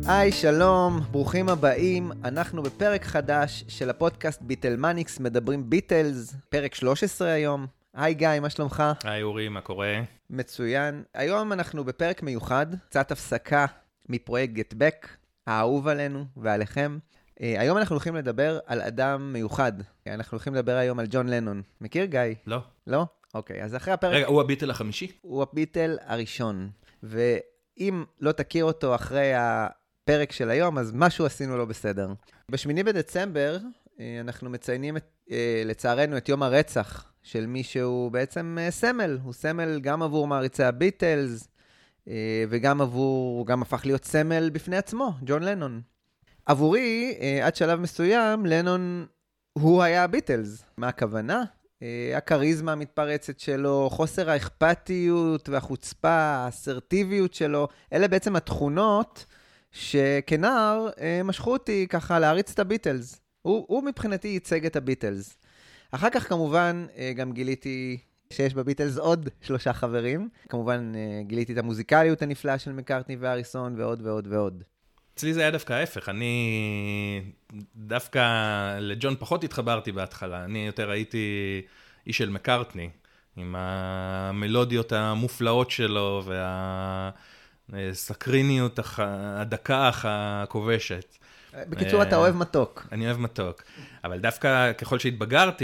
היי, שלום, ברוכים הבאים. אנחנו בפרק חדש של הפודקאסט ביטלמניקס, מדברים ביטלס, פרק 13 היום. היי גיא, מה שלומך? היי אורי, מה קורה? מצוין. היום אנחנו בפרק מיוחד, קצת הפסקה מפרויקט Get Back, האהוב עלינו ועליכם. היום אנחנו הולכים לדבר על אדם מיוחד. אנחנו הולכים לדבר היום על ג'ון לנון. מכיר גיא? לא. לא? אוקיי, אז אחרי הפרק... רגע, הוא הביטל החמישי? הוא הביטל הראשון. ואם לא תכיר אותו אחרי הפרק של היום, אז משהו עשינו לא בסדר. ב8 בדצמבר אנחנו מציינים לצערנו את יום הרצח של מי שהוא בעצם סמל. הוא סמל גם עבור מעריצי הביטלס, וגם גם הפך להיות סמל בפני עצמו, ג'ון לנון. עבורי, עד שלב מסוים, לנון הוא היה הביטלס. מה הכוונה? הקריזמה המתפרצת שלו, חוסר האכפתיות והחוצפה, האסרטיביות שלו, אלה בעצם התכונות שכנער משכו אותי ככה להריץ את הביטלס. הוא מבחינתי ייצג את הביטלס. אחר כך כמובן גם גיליתי שיש בביטלס עוד 3 חברים. כמובן גיליתי את המוזיקליות הנפלאה של מקארטני והריסון ועוד ועוד ועוד. אצלי זה היה דווקא ההפך, אני דווקא לג'ון פחות התחברתי בהתחלה, אני יותר הייתי איש של מקארטני, עם המלודיות המופלאות שלו והסקריניות הדקה הכובשת. בקיצור, אתה אוהב מתוק. אני אוהב מתוק, אבל דווקא ככל שהתבגרתי,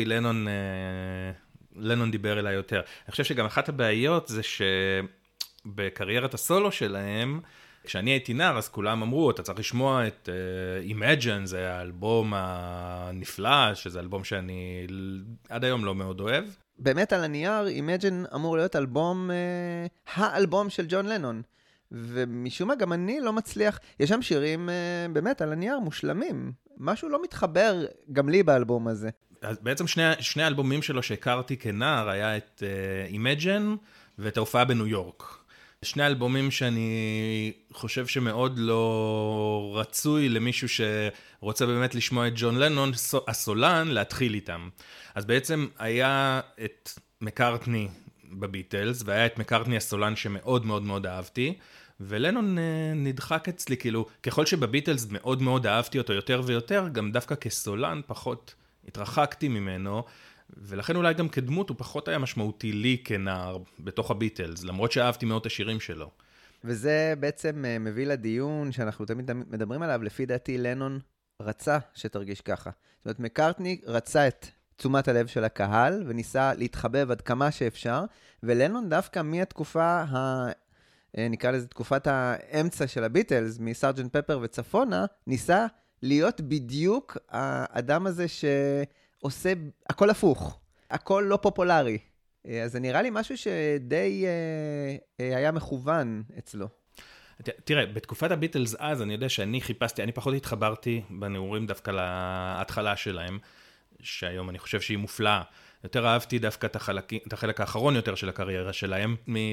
לנון דיבר אליי יותר. אני חושב שגם אחת הבעיות זה שבקריירת הסולו שלהם, כשאני הייתי נער, אז כולם אמרו, אתה צריך לשמוע את Imagine, זה האלבום הנפלא, שזה אלבום שאני עד היום לא מאוד אוהב. באמת על הנייר, Imagine אמור להיות האלבום של ג'ון לנון. ומשום מה גם אני לא מצליח, יש שם שירים באמת על הנייר מושלמים. משהו לא מתחבר גם לי באלבום הזה. אז בעצם שני האלבומים שלו שהכרתי כנער, היה את Imagine ואת ההופעה בניו יורק. 2 אלבומים שאני חושב שמאוד לא רצוי למישהו שרוצה באמת לשמוע את ג'ון לנון, הסולן, להתחיל איתם. אז בעצם היה את מקארטני בביטלס, והיה את מקארטני הסולן שמאוד מאוד מאוד אהבתי, ולנון נדחק אצלי, כאילו, ככל שבביטלס מאוד מאוד אהבתי אותו יותר ויותר, גם דווקא כסולן פחות התרחקתי ממנו, ולכן אולי גם כדמות הוא פחות היה משמעותי לי כנער בתוך הביטלס, למרות שאהבתי מאוד את השירים שלו. וזה בעצם מביא לדיון שאנחנו תמיד מדברים עליו, לפי דעתי לנון רצה שתרגיש ככה. זאת אומרת, מקארטני רצה את תשומת הלב של הקהל, וניסה להתחבב עד כמה שאפשר, ולנון דווקא מהתקופה, נקרא לזה תקופת האמצע של הביטלס, מסרג'נט פפר וצפונה, ניסה להיות בדיוק האדם הזה עושה הכל הפוך, הכל לא פופולרי. אז זה נראה לי משהו שדי היה מכוון אצלו. תראה, בתקופת הביטלס אז אני יודע שאני חיפשתי, אני פחות התחברתי בנעורים דווקא להתחלה שלהם, שהיום אני חושב שהיא מופלאה. יותר אהבתי דווקא את החלק האחרון יותר של הקריירה שלהם,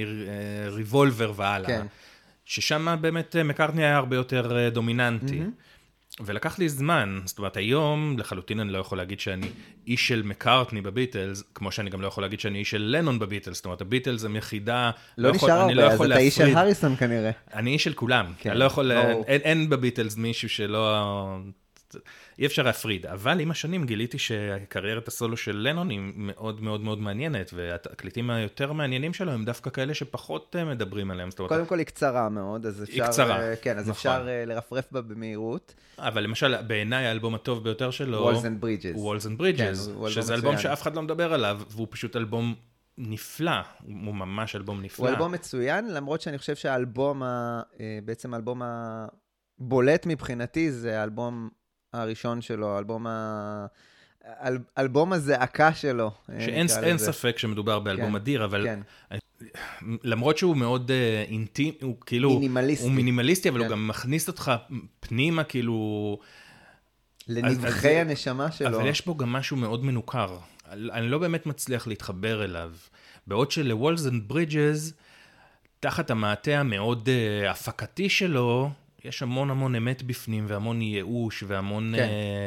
מריבולבר והלאה. כן. ששם באמת מקארטני היה הרבה יותר דומיננטי. ולקח לי זמן, זאת אומרת, היום לחלוטין אני לא יכול להגיד שאני איש של מקארטני בביטלס, כמו שאני גם לא יכול להגיד שאני איש של לנון בביטלס, זאת אומרת, הביטלס הם יחידה, לא נשאר הרבה, אז אתה איש של הריסון כנראה. אני איש של כולם, אני לא יכול, אין בביטלס מישהו שלא, אי אפשר להפריד, אבל עם השנים גיליתי שקריירת הסולו של לנון היא מאוד מאוד מאוד מעניינת, והתקליטים היותר מעניינים שלו הם דווקא כאלה שפחות מדברים עליהם. קודם כל היא קצרה מאוד, אז אפשר, כן, אז אפשר לרפרף בה במהירות. אבל למשל, בעיניי האלבום הטוב ביותר שלו, Walls and Bridges. Walls and Bridges, שזה אלבום שאף אחד לא מדבר עליו, והוא פשוט אלבום נפלא, הוא ממש אלבום נפלא. הוא אלבום מצוין, למרות שאני חושב שהאלבום, בעצם האלבום הבולט מבחינתי, זה האלבום הראשון שלו, אלבום הזעקה שלו. שאין ספק שמדובר באלבום אדיר, אבל למרות שהוא מאוד אינטימי, הוא כאילו, הוא מינימליסטי, אבל הוא גם מכניס אותך פנימה, כאילו, לנבחי הנשמה שלו. אבל יש בו גם משהו מאוד מנוכר. אני לא באמת מצליח להתחבר אליו. בעוד שלוולס אנד ברידג'ס, תחת המעטה המאוד הפקתי שלו, יש המון המון אמת בפנים, והמון ייאוש, והמון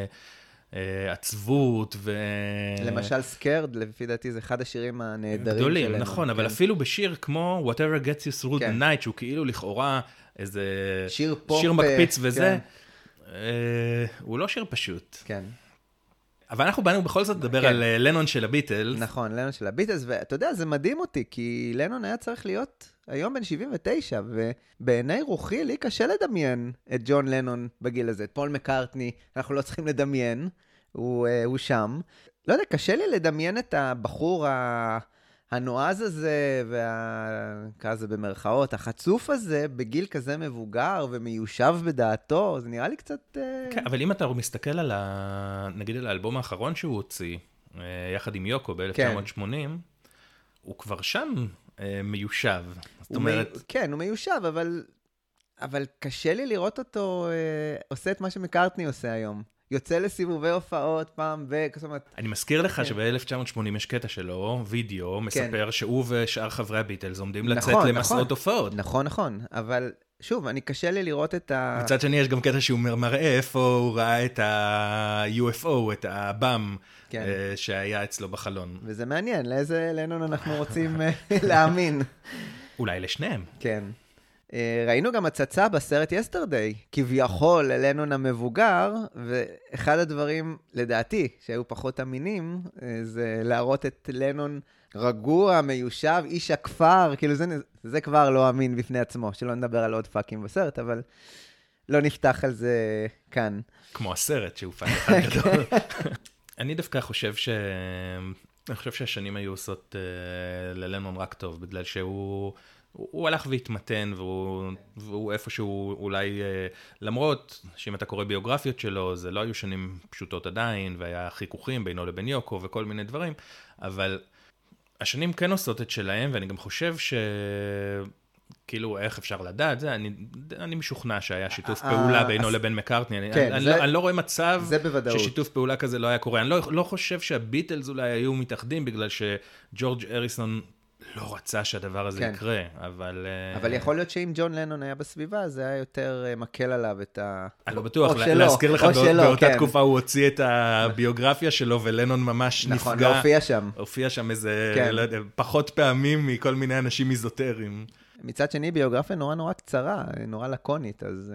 עצבות. למשל סקרד, לפי דעתי, זה אחד השירים הנהדרים גדולים, נכון, אבל אפילו בשיר כמו Whatever Gets You Through the Night, שהוא כאילו לכאורה איזה שיר פופ, שיר מקפיץ וזה. כן. הוא לא שיר פשוט. כן. אבל אנחנו באנו בכל זאת לדבר כן. על לנון של הביטלס. נכון, לנון של הביטלס, ואתה יודע, זה מדהים אותי, כי לנון היה צריך להיות היום בן 79, ובעיני רוחי, לי קשה לדמיין את ג'ון לנון בגיל הזה. את פול מקארטני, אנחנו לא צריכים לדמיין, הוא שם. לא יודע, קשה לי לדמיין את הבחור הנועז הזה, כזה במרכאות, החצוף הזה, בגיל כזה מבוגר ומיושב בדעתו, זה נראה לי קצת... כן, אבל אם אתה מסתכל על, נגיד על האלבום האחרון שהוא הוציא, יחד עם יוקו ב-1980, הוא כבר שם מיושב. זאת אומרת... כן, הוא מיושב, אבל קשה לי לראות אותו עושה את מה שמקארטני עושה היום. יוצא לסיבובי הופעות פעם, אני מזכיר לך שב-1980 יש קטע שלו, וידאו, מספר שהוא ושאר חברי הביטלס עומדים לצאת למסעות הופעות. נכון, אבל שוב, אני קשה לי לראות את ה... מצד שני יש גם קטע שהוא מראה איפה הוא ראה את ה-UFO, את הבאם שהיה אצלו בחלון. וזה מעניין, לאיזה לנון אנחנו רוצים להאמין. אולי לשניהם. כן. ראינו גם הצצה בסרט יסטרדיי, כביכול לנון המבוגר, ואחד הדברים, לדעתי, שהיו פחות אמינים, זה להראות את לנון רגוע, מיושב, איש הכפר, כאילו זה כבר לא אמין בפני עצמו, שלא נדבר על עוד פאקים בסרט, אבל לא נפתח על זה כאן. כמו הסרט שהוא פאק אחד גדול. אני דווקא חושב שהשנים היו עושות ללנון רק טוב, בגלל הוא הלך והתמתן, והוא איפשהו אולי, למרות שאם אתה קורא ביוגרפיות שלו, זה לא היו שנים פשוטות עדיין, והיה חיכוכים בינו לבין יוקו וכל מיני דברים, אבל השנים כן עושות את שלהם, ואני גם חושב כאילו איך אפשר לדעת, אני משוכנע שהיה שיתוף פעולה בינו לבין מקארטני, אני לא רואה מצב ששיתוף פעולה כזה לא היה קורה, אני לא חושב שהביטלס אולי היו מתאחדים, בגלל שג'ורג' אריסון לא רצה שהדבר הזה יקרה, אבל... אבל יכול להיות שאם ג'ון לנון היה בסביבה, זה היה יותר מקל עליו את ה... אני לא בטוח, להזכיר לך, באותה תקופה הוא הוציא את הביוגרפיה שלו, ולנון ממש נפגע. נכון, להופיע שם. הופיע שם איזה, לא יודע, פחות פעמים מכל מיני אנשים איזוטריים. מצד שני, ביוגרפיה נורא קצרה, נורא לקונית, אז...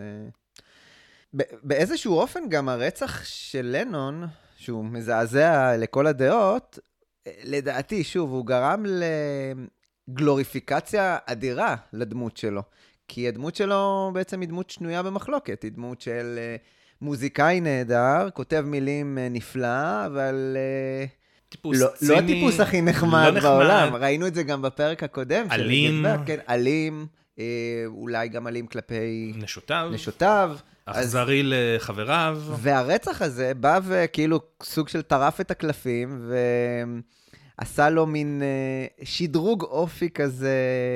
באיזשהו אופן גם הרצח של לנון, שהוא מזעזע לכל הדעות, לדעתי, שוב, הוא גרם לגלוריפיקציה אדירה לדמות שלו. כי הדמות שלו בעצם היא דמות שנויה במחלוקת. היא דמות של מוזיקאי נהדר, כותב מילים נפלא, אבל לא הטיפוס הכי נחמד בעולם. ראינו את זה גם בפרק הקודם. אלים. כן, אלים, אולי גם אלים כלפי נשותיו. אכזרי לחבריו. והרצח הזה בא וכאילו סוג של טרף את הקלפים, ועשה לו מין שדרוג אופי כזה,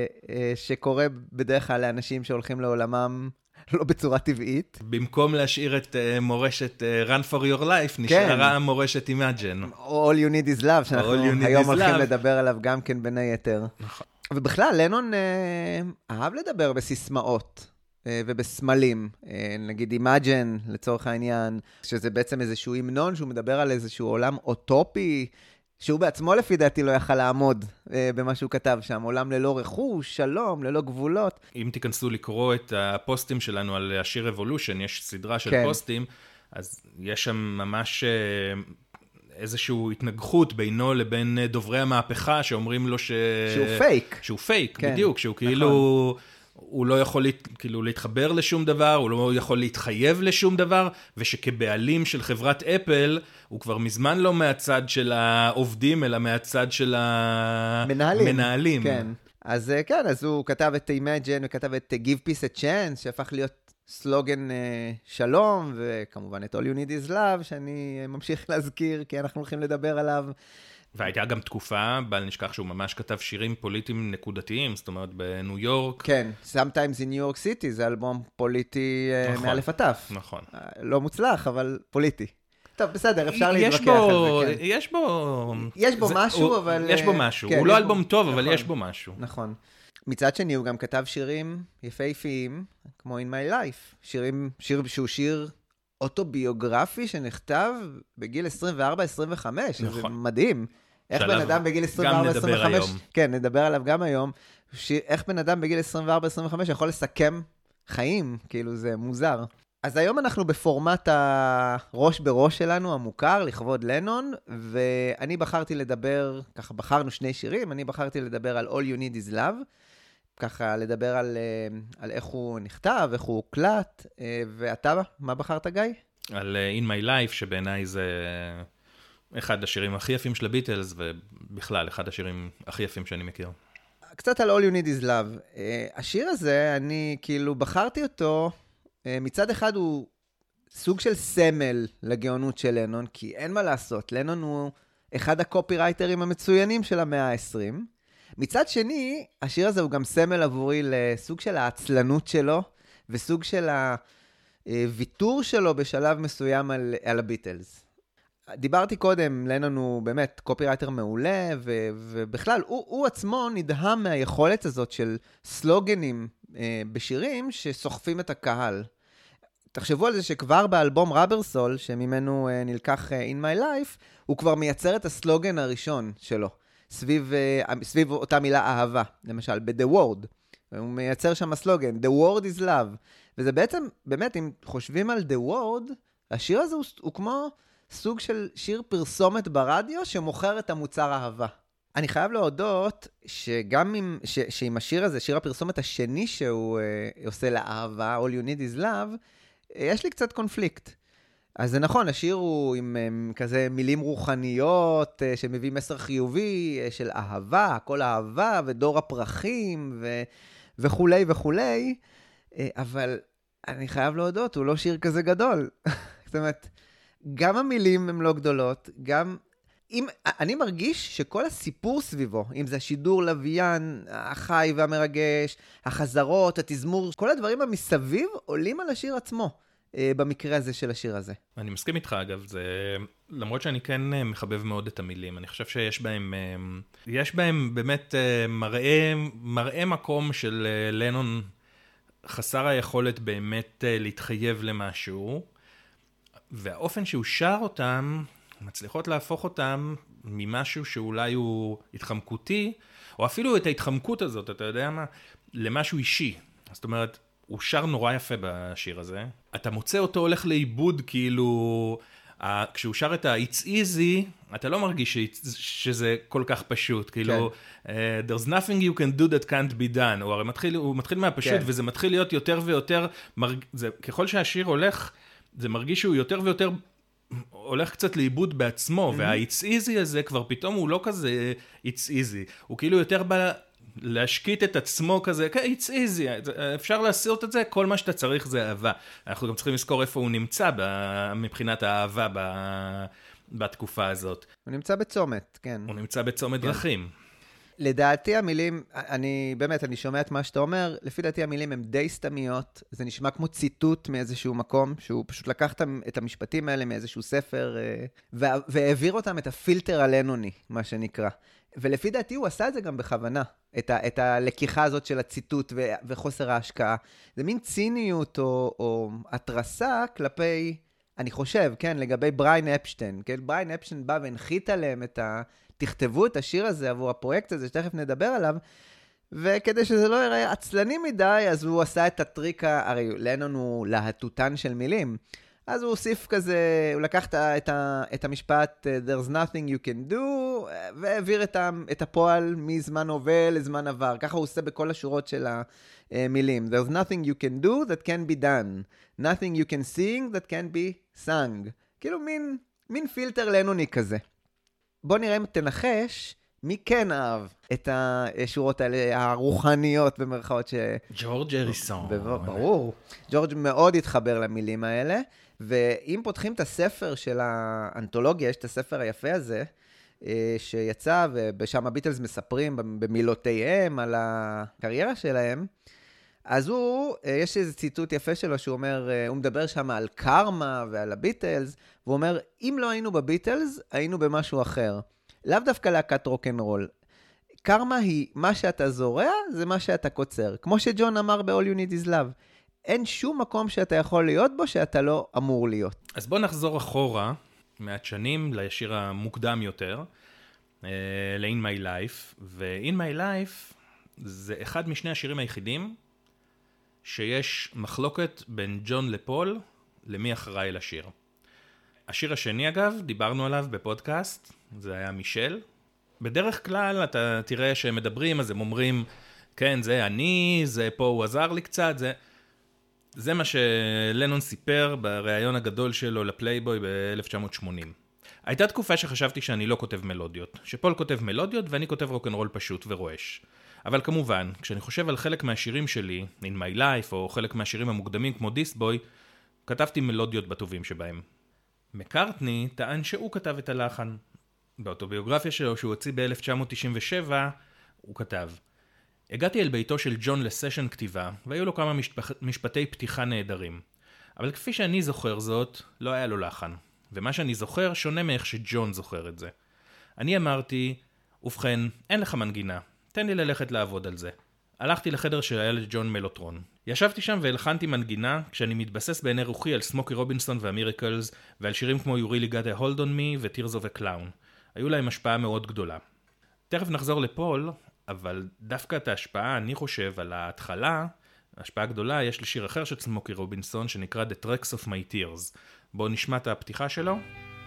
שקורה בדרך כלל לאנשים שהולכים לעולמם לא בצורה טבעית. במקום להשאיר את מורשת Run for your life, נשארה מורשת Imagine. All you need is love, שאנחנו היום הולכים לדבר עליו גם כן בין היתר. נכון. ובכלל, לנון אהב לדבר בסיסמאות. ובסמלים, נגיד Imagine לצורך העניין, שזה בעצם איזשהו המנון שהוא מדבר על איזשהו עולם אוטופי, שהוא בעצמו לפי דעתי לא יכל לעמוד במה שהוא כתב שם, עולם ללא רכוש, שלום, ללא גבולות. אם תיכנסו לקרוא את הפוסטים שלנו על השיר Evolution, יש סדרה של פוסטים, אז יש שם ממש איזושהי התנגחות בינו לבין דוברי המהפכה, שאומרים לו שהוא פייק. שהוא פייק, בדיוק, שהוא כאילו... הוא לא יכול כאילו להתחבר לשום דבר, הוא לא יכול להתחייב לשום דבר, ושכבעלים של חברת אפל, הוא כבר מזמן לא מהצד של העובדים, אלא מהצד של המנהלים. כן. אז כן, אז הוא כתב את Imagine, וכתב את Give Peace a Chance, שהפך להיות סלוגן שלום, וכמובן את All You Need is Love, שאני ממשיך להזכיר, כי אנחנו הולכים לדבר עליו. והייתה גם תקופה, בל נשכח שהוא ממש כתב שירים פוליטיים נקודתיים, זאת אומרת בניו יורק. כן, Sometimes in New York City, זה אלבום פוליטי מאלף עד תף. נכון. לא מוצלח, אבל פוליטי. טוב, בסדר, אפשר להתווכח על זה, כן. יש בו משהו, אבל... יש בו משהו. הוא לא אלבום טוב, אבל יש בו משהו. נכון. מצד שני, הוא גם כתב שירים יפהפיים, כמו In My Life. שיר שהוא שיר אוטוביוגרפי שנכתב בגיל 24-25. זה מדהים. איך בן אדם בגיל 24-25... נדבר היום. כן, נדבר עליו גם היום. איך בן אדם בגיל 24-25 יכול לסכם חיים, כאילו זה מוזר. אז היום אנחנו בפורמט הראש בראש שלנו, המוכר, לכבוד לנון, ואני בחרתי לדבר, ככה בחרנו שני שירים, אני בחרתי לדבר על All You Need Is Love, ככה לדבר על איך הוא נכתב, איך הוא הוקלט, ואתה, מה בחרת, גיא? על In My Life, שבעיניי זה אחד השירים הכי יפים של הביטלס, ובכלל, אחד השירים הכי יפים שאני מכיר. קצת על All You Need Is Love. השיר הזה, אני כאילו בחרתי אותו, מצד אחד הוא סוג של סמל לגאונות של לנון, כי אין מה לעשות, לנון הוא אחד הקופירייטרים המצוינים של המאה ה-20. מצד שני, השיר הזה הוא גם סמל עבורי לסוג של העצלנות שלו, וסוג של הוויתור שלו בשלב מסוים על הביטלס. דיברתי קודם, לנון הוא באמת קופירייטר מעולה, ובכלל, הוא עצמו נדהם מהיכולת הזאת של סלוגנים בשירים שסוחפים את הקהל. תחשבו על זה שכבר באלבום רבר סול, שממנו נלקח In My Life, הוא כבר מייצר את הסלוגן הראשון שלו, סביב אותה מילה אהבה, למשל, ב-The Word. הוא מייצר שם הסלוגן, The Word is Love. וזה בעצם, באמת, אם חושבים על The Word, השיר הזה הוא כמו סוג של שיר פרסומת ברדיו שמוכר את המוצר אהבה. אני חייב להודות שגם עם השיר הזה, שיר הפרסומת השני שהוא עושה לאהבה, All You Need Is Love, יש לי קצת קונפליקט. אז זה נכון, השיר הוא עם כזה מילים רוחניות, שמביא מסר חיובי של אהבה, הכל אהבה, ודור הפרחים, וכולי וכולי, אבל אני חייב להודות, הוא לא שיר כזה גדול. זאת אומרת, גם המילים הן לא גדולות, גם אני מרגיש שכל הסיפור סביבו, אם זה השידור לוויין, החי והמרגש, החזרות, התזמור, כל הדברים המסביב עולים על השיר עצמו, במקרה הזה של השיר הזה. אני מסכים איתך אגב, למרות שאני כן מחבב מאוד את המילים, אני חושב שיש בהם באמת מראה מקום של לנון חסר היכולת באמת להתחייב למשהו, והאופן שהוא שר אותם, מצליחות להפוך אותם ממשהו שאולי הוא התחמקותי, או אפילו את ההתחמקות הזאת, אתה יודע מה, למשהו אישי. זאת אומרת, הוא שר נורא יפה בשיר הזה. אתה מוצא אותו הולך לאיבוד, כאילו, כשהוא שר את ה-It's easy, אתה לא מרגיש שזה כל כך פשוט, כאילו, there's nothing you can do that can't be done, הוא הרי מתחיל מהפשוט, וזה מתחיל להיות יותר ויותר, ככל שהשיר הולך, זה מרגיש שהוא יותר ויותר הולך קצת לאיבוד בעצמו, וה-It's easy הזה כבר פתאום הוא לא כזה It's easy, הוא כאילו יותר בא להשקיט את עצמו כזה, It's easy, אפשר לעשות את זה, כל מה שאתה צריך זה אהבה. אנחנו גם צריכים לזכור איפה הוא נמצא מבחינת האהבה בתקופה הזאת. הוא נמצא בצומת, כן. הוא נמצא בצומת דרכים. לדעתי המילים, אני שומע את מה שאתה אומר, לפי דעתי המילים הן די סתמיות, זה נשמע כמו ציטוט מאיזשהו מקום, שהוא פשוט לקח את המשפטים האלה מאיזשהו ספר, והעביר אותם את הפילטר הלנוני, מה שנקרא. ולפי דעתי הוא עשה את זה גם בכוונה, את הלקיחה הזאת של הציטוט וחוסר ההשקעה. זה מין ציניות או התרסה כלפי, אני חושב, כן, לגבי בריין אפשטיין, כן, בריין אפשטיין בא והנחית עליהם תכתבו את השיר הזה עבור הפרויקט הזה, שתכף נדבר עליו, וכדי שזה לא יראה עצלני מדי, אז הוא עשה את הטריק, הרי לנון הוא להטוטן של מילים, אז הוא הוסיף כזה, הוא לקח את המשפט, there's nothing you can do, והעביר את הפועל מזמן הווה לזמן עבר, ככה הוא עושה בכל השורות של המילים, there's nothing you can do that can be done, nothing you can sing that can be sung, כאילו מין פילטר לנוני כזה. בוא נראה אם תנחש מי כן אהב את השורות האלה, הרוחניות במרכאות ג'ורג' אריסון. ברור. ג'ורג' מאוד התחבר למילים האלה, ואם פותחים את הספר של האנתולוגיה, יש את הספר היפה הזה, שיצא, ובשם הביטלס מספרים במילותיהם על הקריירה שלהם, אז יש איזה ציטוט יפה שלו, שהוא אומר, הוא מדבר שם על קרמה ועל הביטלס, והוא אומר, אם לא היינו בביטלס, היינו במשהו אחר. לאו דווקא להקת רוק'נ'רול. קרמה היא מה שאתה זורע, זה מה שאתה קוצר. כמו שג'ון אמר ב-All You Need Is Love. אין שום מקום שאתה יכול להיות בו, שאתה לא אמור להיות. אז בוא נחזור אחורה, מעט שנים, לשיר המוקדם יותר, ל-In My Life, ו-In My Life זה אחד משני השירים היחידים, שיש מחלוקת בין ג'ון לפול למי אחראי לשיר. השיר השני אגב, דיברנו עליו בפודקאסט, זה היה מישל. בדרך כלל אתה תראה שהם מדברים, אז הם אומרים, כן, זה אני, זה פה הוא עזר לי קצת, זה מה שלנון סיפר בריאיון הגדול שלו לפלייבוי ב-1980. הייתה תקופה שחשבתי שאני לא כותב מלודיות, שפול כותב מלודיות ואני כותב רוק'נ'רול פשוט ורועש. אבל כמובן, כשאני חושב על חלק מהשירים שלי, In My Life, או חלק מהשירים המוקדמים כמו דיסבוי, כתבתי מלודיות בטובים שבהם. מקארטני טען שהוא כתב את הלחן. באוטוביוגרפיה שלו שהוא הוציא ב-1997, הוא כתב: הגעתי אל ביתו של ג'ון לסשן כתיבה, והיו לו כמה משפטי פתיחה נהדרים. אבל כפי שאני זוכר זאת, לא היה לו לחן. ומה שאני זוכר שונה מאיך שג'ון זוכר את זה. אני אמרתי, ובכן, אין לך מנגינה, תן לי ללכת לעבוד על זה. הלכתי לחדר של הילד ג'ון מלוטרון. ישבתי שם והלחנתי מנגינה כשאני מתבסס בעיני רוחי על סמוקי רובינסון והמיריקלס ועל שירים כמו You Really Got a Hold on Me ו-Tears of a Clown. היו להם השפעה מאוד גדולה. תכף נחזור לפול, אבל דווקא את ההשפעה, אני חושב, על ההתחלה, ההשפעה גדולה, יש לשיר אחר של סמוקי רובינסון שנקרא The Tracks of My Tears. בואו נשמע את הפתיחה שלו.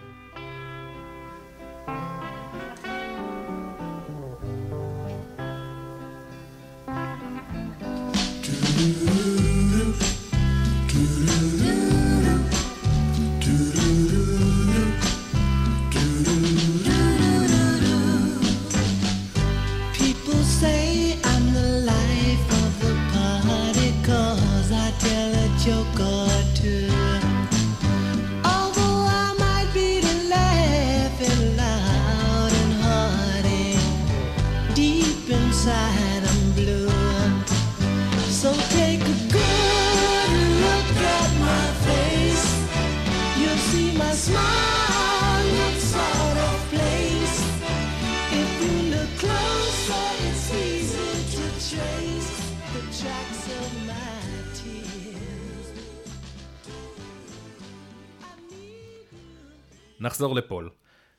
נחזור לפול.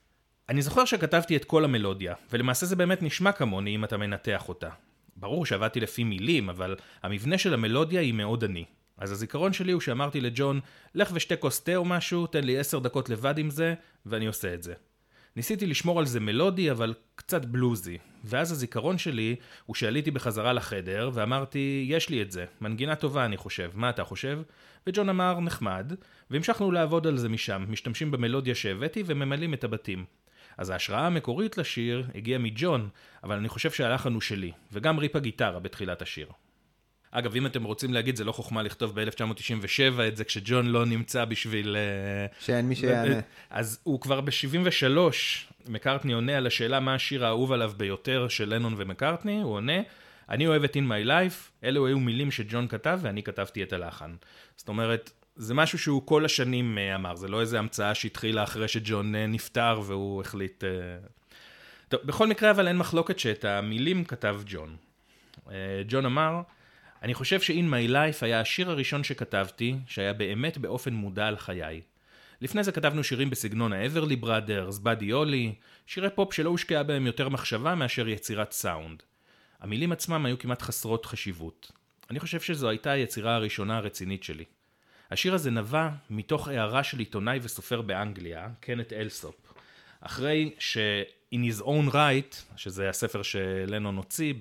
אני זוכר שכתבתי את כל המלודיה, ולמעשה זה באמת נשמע כמוני אם אתה מנתח אותה. ברור שעבדתי לפי מילים, אבל המבנה של המלודיה היא מאוד עני. אז הזיכרון שלי הוא שאמרתי לג'ון, לך ושתי כוס תה או משהו, תן לי 10 דקות לבד עם זה, ואני עושה את זה. ניסיתי לשמור על זה מלודי, אבל קצת בלוזי. ואז הזיכרון שלי הוא שעליתי בחזרה לחדר, ואמרתי, יש לי את זה, מנגינה טובה אני חושב, מה אתה חושב? וג'ון אמר, נחמד, והמשכנו לעבוד על זה משם, משתמשים במלודיה שהבאתי וממלאים את הבתים. אז ההשראה המקורית לשיר הגיעה מג'ון, אבל אני חושב שהלחן הוא שלי, וגם ריפ הגיטרה בתחילת השיר. אגב, אם אתם רוצים להגיד, זה לא חוכמה לכתוב ב-1997 את זה, כשג'ון לא נמצא בשביל... שאין מי שיענה. אז הוא כבר ב-73, מקארטני עונה על השאלה מה השיר האהוב עליו ביותר של לנון ומקארטני, הוא עונה, אני אוהב את In My Life, אלו היו מילים שג'ון כתב ואני כתבתי את הלחן. זאת אומרת, זה משהו שהוא כל השנים אמר, זה לא איזו המצאה שהתחילה אחרי שג'ון נפטר והוא החליט... טוב, בכל מקרה אבל אין מחלוקת שאת המילים כתב ג'ון. ג'ון אמר, אני חושב ש-In My Life היה השיר הראשון שכתבתי, שהיה באמת באופן מודע על חיי. לפני זה כתבנו שירים בסגנון ה-Everly Brothers, Buddy Holly, שירי פופ שלא הושקעה בהם יותר מחשבה מאשר יצירת סאונד. המילים עצמם היו כמעט חסרות חשיבות. אני חושב שזו הייתה היצירה הראשונה הרצינית שלי. השיר הזה נבע מתוך הערה של עיתונאי וסופר באנגליה, קנת אלסופ. אחרי ש-In His Own Right, שזה הספר שלנון הוציא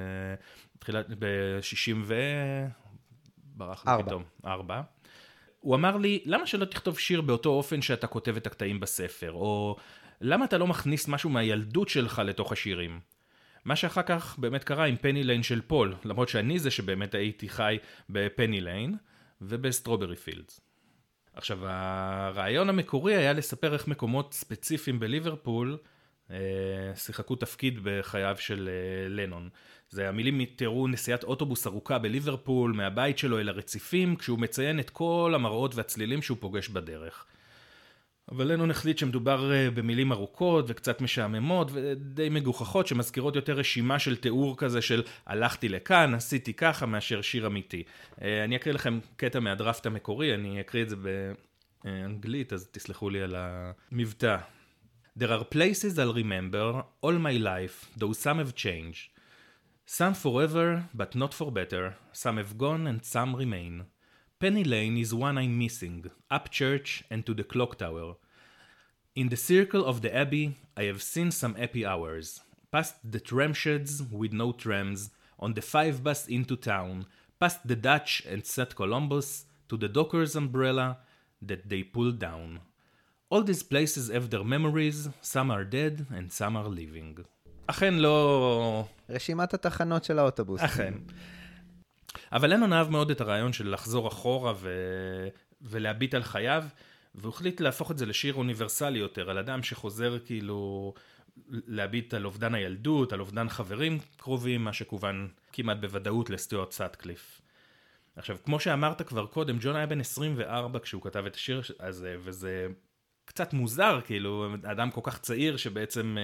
ב-60 ברח לי פתאום, 4. הוא אמר לי, למה שלא תכתוב שיר באותו אופן שאתה כותב את הקטעים בספר? או למה אתה לא מכניס משהו מהילדות שלך לתוך השירים? מה שאחר כך באמת קרה עם פני ליין של פול, למרות שאני זה שבאמת הייתי חי בפני ליין ובסטרוברי פילדס. עכשיו, הרעיון המקורי היה לספר איך מקומות ספציפיים בליברפול שיחקו תפקיד בחייו של לנון. זה המילים מתארו נסיעת אוטובוס ארוכה בליברפול, מהבית שלו אל הרציפים, כשהוא מציין את כל המראות והצלילים שהוא פוגש בדרך. אבל לנון החליט שמדובר במילים ארוכות וקצת משעממות ודי מגוחכות שמזכירות יותר רשימה של תיאור כזה של הלכתי לכאן, עשיתי ככה מאשר שיר אמיתי. אני אקריא לכם קטע מהדרפט המקורי, אני אקריא את זה באנגלית, אז תסלחו לי על המבטא. There are places I'll remember all my life, though some have changed. Some forever, but not for better. Some have gone and some remain. Penny Lane is one I'm missing, up church and to the clock tower. In the circle of the abbey, I have seen some happy hours. Past the tram sheds with no trams, on the 5 bus into town, past the Dutch and St. Columbus, to the Docker's umbrella that they pulled down. All these places have their memories, some are dead and some are living. אכן לא... רשימת התחנות של האוטובוס. אכן. אבל לנון אהב מאוד את הרעיון של לחזור אחורה ולהביט על חייו, והוא החליט להפוך את זה לשיר אוניברסלי יותר, על אדם שחוזר כאילו להביט על אובדן הילדות, על אובדן חברים קרובים, מה שכוון כמעט בוודאות לסטיוארט סאטקליף. עכשיו, כמו שאמרת כבר קודם, ג'ון היה בן 24 כשהוא כתב את השיר הזה, וזה קצת מוזר, כאילו, אדם כל כך צעיר שבעצם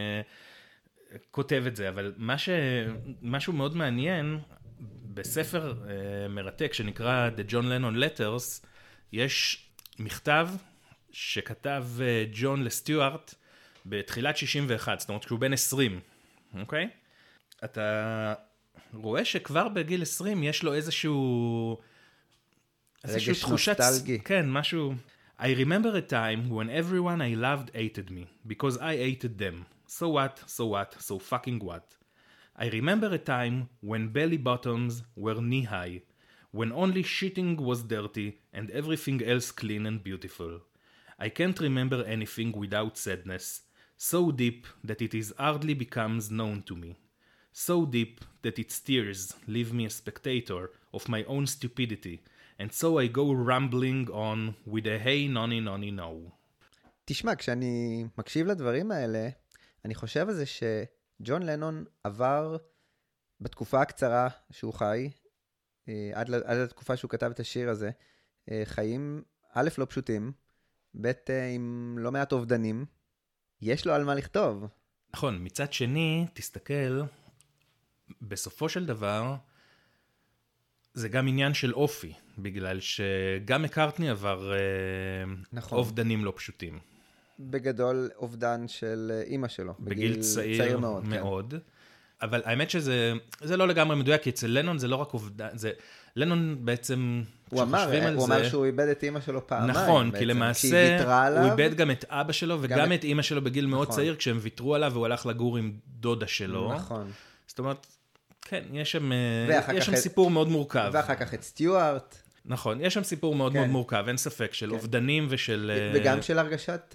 כותב את זה, אבל משהו מאוד מעניין, בספר מרתק שנקרא The John Lennon Letters, יש מכתב שכתב ג'ון לסטיוארט בתחילת 61, זאת אומרת שהוא בן 20, אוקיי? אתה רואה שכבר בגיל 20 יש לו איזשהו רגש נוסטלגי. כן, משהו... I remember a time when everyone I loved hated me, because I hated them. So what, so fucking what. I remember a time when belly bottoms were knee-high, when only shitting was dirty and everything else clean and beautiful. I can't remember anything without sadness, so deep that it is hardly becomes known to me. So deep that its tears leave me a spectator of my own stupidity, and so I go rambling on with a hey nonny nonny no. תשמע, כשאני מקשיב לדברים האלה, אני חושב על זה שג'ון לנון עבר בתקופה הקצרה שהוא חי, עד התקופה שהוא כתב את השיר הזה, חיים א' לא פשוטים, ב' עם לא מעט אובדנים, יש לו על מה לכתוב. נכון, מצד שני, תסתכל, בסופו של דבר, זה גם עניין של אופי, בגלל שגם מקארטני עבר נכון. אובדנים לא פשוטים. בגדול אובדן של אמא שלו. בגיל צעיר מאוד. מאוד. כן. אבל האמת שזה לא לגמרי מדויק, כי אצל לנון זה לא רק אובדן, זה, לנון בעצם, הוא אמר שהוא איבד את אמא שלו פעמיים. נכון, בעצם, כי למעשה הוא איבד גם את אבא שלו וגם את אמא שלו בגיל מאוד צעיר, כשהם ויתרו עליו והוא הלך לגור עם דודה שלו. נכון. זאת אומרת, כן, יש שם סיפור מאוד מורכב. ואחר כך את סטיוארט. נכון, יש שם סיפור מאוד מאוד מורכב, אין ספק, של אובדנים ושל... וגם של הרגשת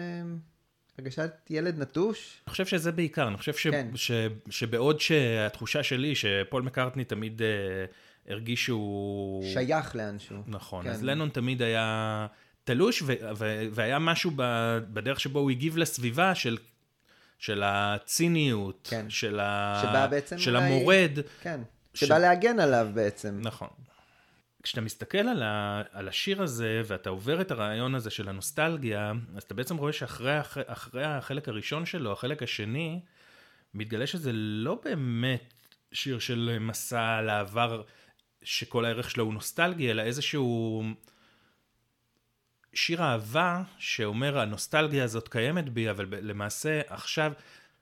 ילד נטוש. אני חושב שזה בעיקר, אני חושב שבעוד שהתחושה שלי, שפול מקארטני תמיד הרגיש שהוא... שייך לאנשהו. נכון, אז לנון תמיד היה תלוש, והיה משהו בדרך שבו הוא הגיב לסביבה של הציניות, של המורד. כן, שבא להגן עליו בעצם. נכון. כשאתה מסתכל על השיר הזה, ואתה עובר את הרעיון הזה של הנוסטלגיה, אז אתה בעצם רואה שאחרי החלק הראשון שלו, החלק השני, מתגלה שזה לא באמת שיר של מסע לעבר, שכל הערך שלו הוא נוסטלגי, אלא איזשהו שיר אהבה, שאומר, הנוסטלגיה הזאת קיימת בי, אבל למעשה עכשיו,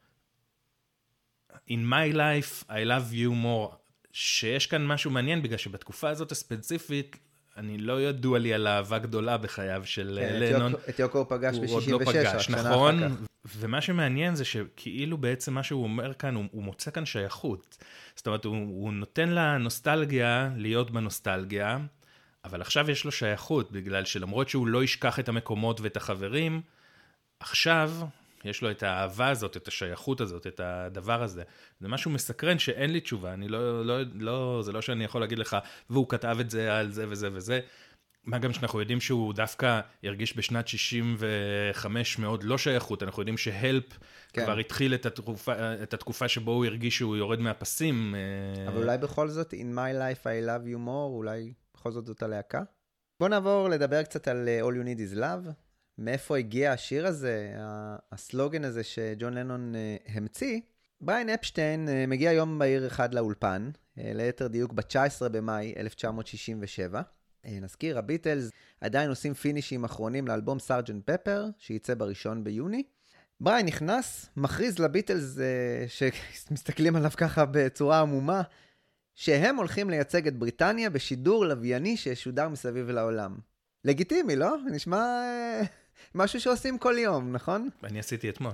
In my life, I love you more, שיש כאן משהו מעניין, בגלל שבתקופה הזאת הספציפית, אני לא ידוע לי על אהבה גדולה בחייו של לנון. את יוקו הוא פגש ב-66, הוא עוד לא פגש, נכון? ומה שמעניין זה שכאילו בעצם מה שהוא אומר כאן, הוא מוצא כאן שייכות. זאת אומרת, הוא נותן לנוסטלגיה להיות בנוסטלגיה, אבל עכשיו יש לו שייכות, בגלל שלמרות שהוא לא ישכח את המקומות ואת החברים, עכשיו... יש לו את האהבה הזאת, את השייכות הזאת, את הדבר הזה. זה משהו מסקרן שאין לי תשובה, זה לא שאני יכול להגיד לך, והוא כתב את זה על זה וזה וזה. מה גם שאנחנו יודעים שהוא דווקא הרגיש בשנת 65 מאוד לא שייכות, אנחנו יודעים שהלפ כבר התחיל את התקופה שבו הוא הרגיש שהוא יורד מהפסים. אבל אולי בכל זאת, In my life I love you more, אולי בכל זאת זאת הלהקה? בוא נעבור לדבר קצת על All you need is love. מאיפה הגיע השיר הזה, הסלוגן הזה שג'ון לנון המציא. בריין אפשטיין מגיע יום בהיר אחד לאולפן, ליתר דיוק ב-19 במאי 1967. נזכיר, הביטלס עדיין עושים פינישים אחרונים לאלבום סארג'נט פפר, שייצא ב1 ביוני. בריין נכנס, מכריז לביטלס שמסתכלים עליו ככה בצורה עמומה, שהם הולכים לייצג את בריטניה בשידור לווייני שישודר מסביב לעולם. לגיטימי, לא? נשמע משהו שעושים כל יום, נכון? אני עשיתי אתמול.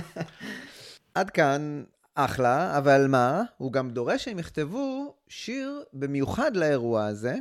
עד כאן אחלה, אבל מה? הוא גם דורש שהם יכתבו שיר במיוחד לאירוע הזה,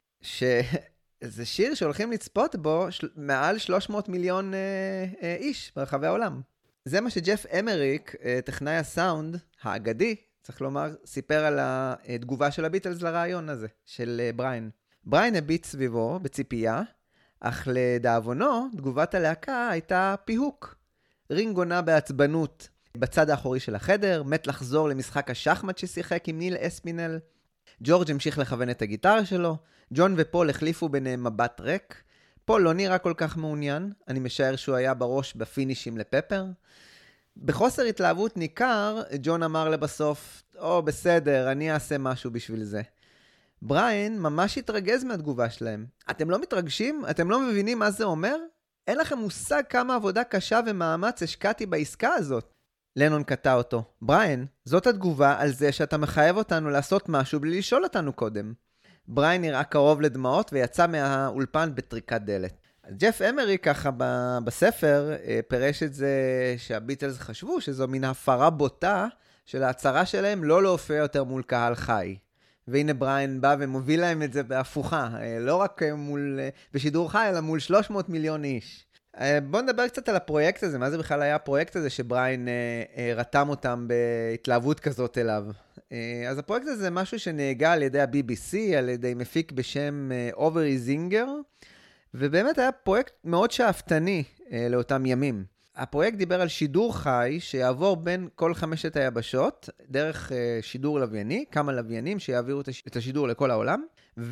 שזה שיר שהולכים לצפות בו מעל 300 מיליון איש ברחבי העולם. זה מה שג'ף אמריק, טכנאי הסאונד האגדי, צריך לומר, סיפר על התגובה של הביטלס לרעיון הזה, של בריין. בריין הביט סביבו בציפייה, אך לדאבונו, תגובת הלהקה הייתה פיהוק. רינגו נע בעצבנות בצד האחורי של החדר, מת לחזור למשחק השחמט ששיחק עם ניל אספינל. ג'ורג' המשיך לכוון את הגיטרה שלו, ג'ון ופול החליפו ביניהם מבט ריק. פול לא נראה כל כך מעוניין, אני משער שהוא היה בראש בפינישים לפפר. בחוסר התלהבות ניכר, ג'ון אמר לבסוף, בסדר, אני אעשה משהו בשביל זה. בריין ממש התרגז מהתגובה שלהם. אתם לא מתרגשים? אתם לא מבינים מה זה אומר? אין לכם מושג כמה עבודה קשה ומאמץ השקעתי בעסקה הזאת. לנון קטע אותו. בריין, זאת התגובה על זה שאתה מחייב אותנו לעשות משהו בלי לשאול אותנו קודם. בריין נראה קרוב לדמעות ויצא מהאולפן בטריקת דלת. ג'ף אמרי ככה בספר פירש את זה שהביטלס חשבו שזו מין הפרה בוטה של ההצהרה שלהם לא להופיע יותר מול קהל חי. והנה בריין בא ומוביל להם את זה בהפוכה, לא רק בשידור חי, אלא מול 300 מיליון איש. בואו נדבר קצת על הפרויקט הזה, מה זה בכלל היה הפרויקט הזה שבריין רתם אותם בהתלהבות כזאת אליו. אז הפרויקט הזה זה משהו שנהגה על ידי ה-BBC, על ידי מפיק בשם אוברי זינגר, ובאמת היה פרויקט מאוד שאפתני לאותם ימים. הפרויקט דיבר על שידור חי שיעבור בין כל 5 היבשות, דרך שידור לווייני, כמה לוויינים שיעבירו את השידור לכל העולם,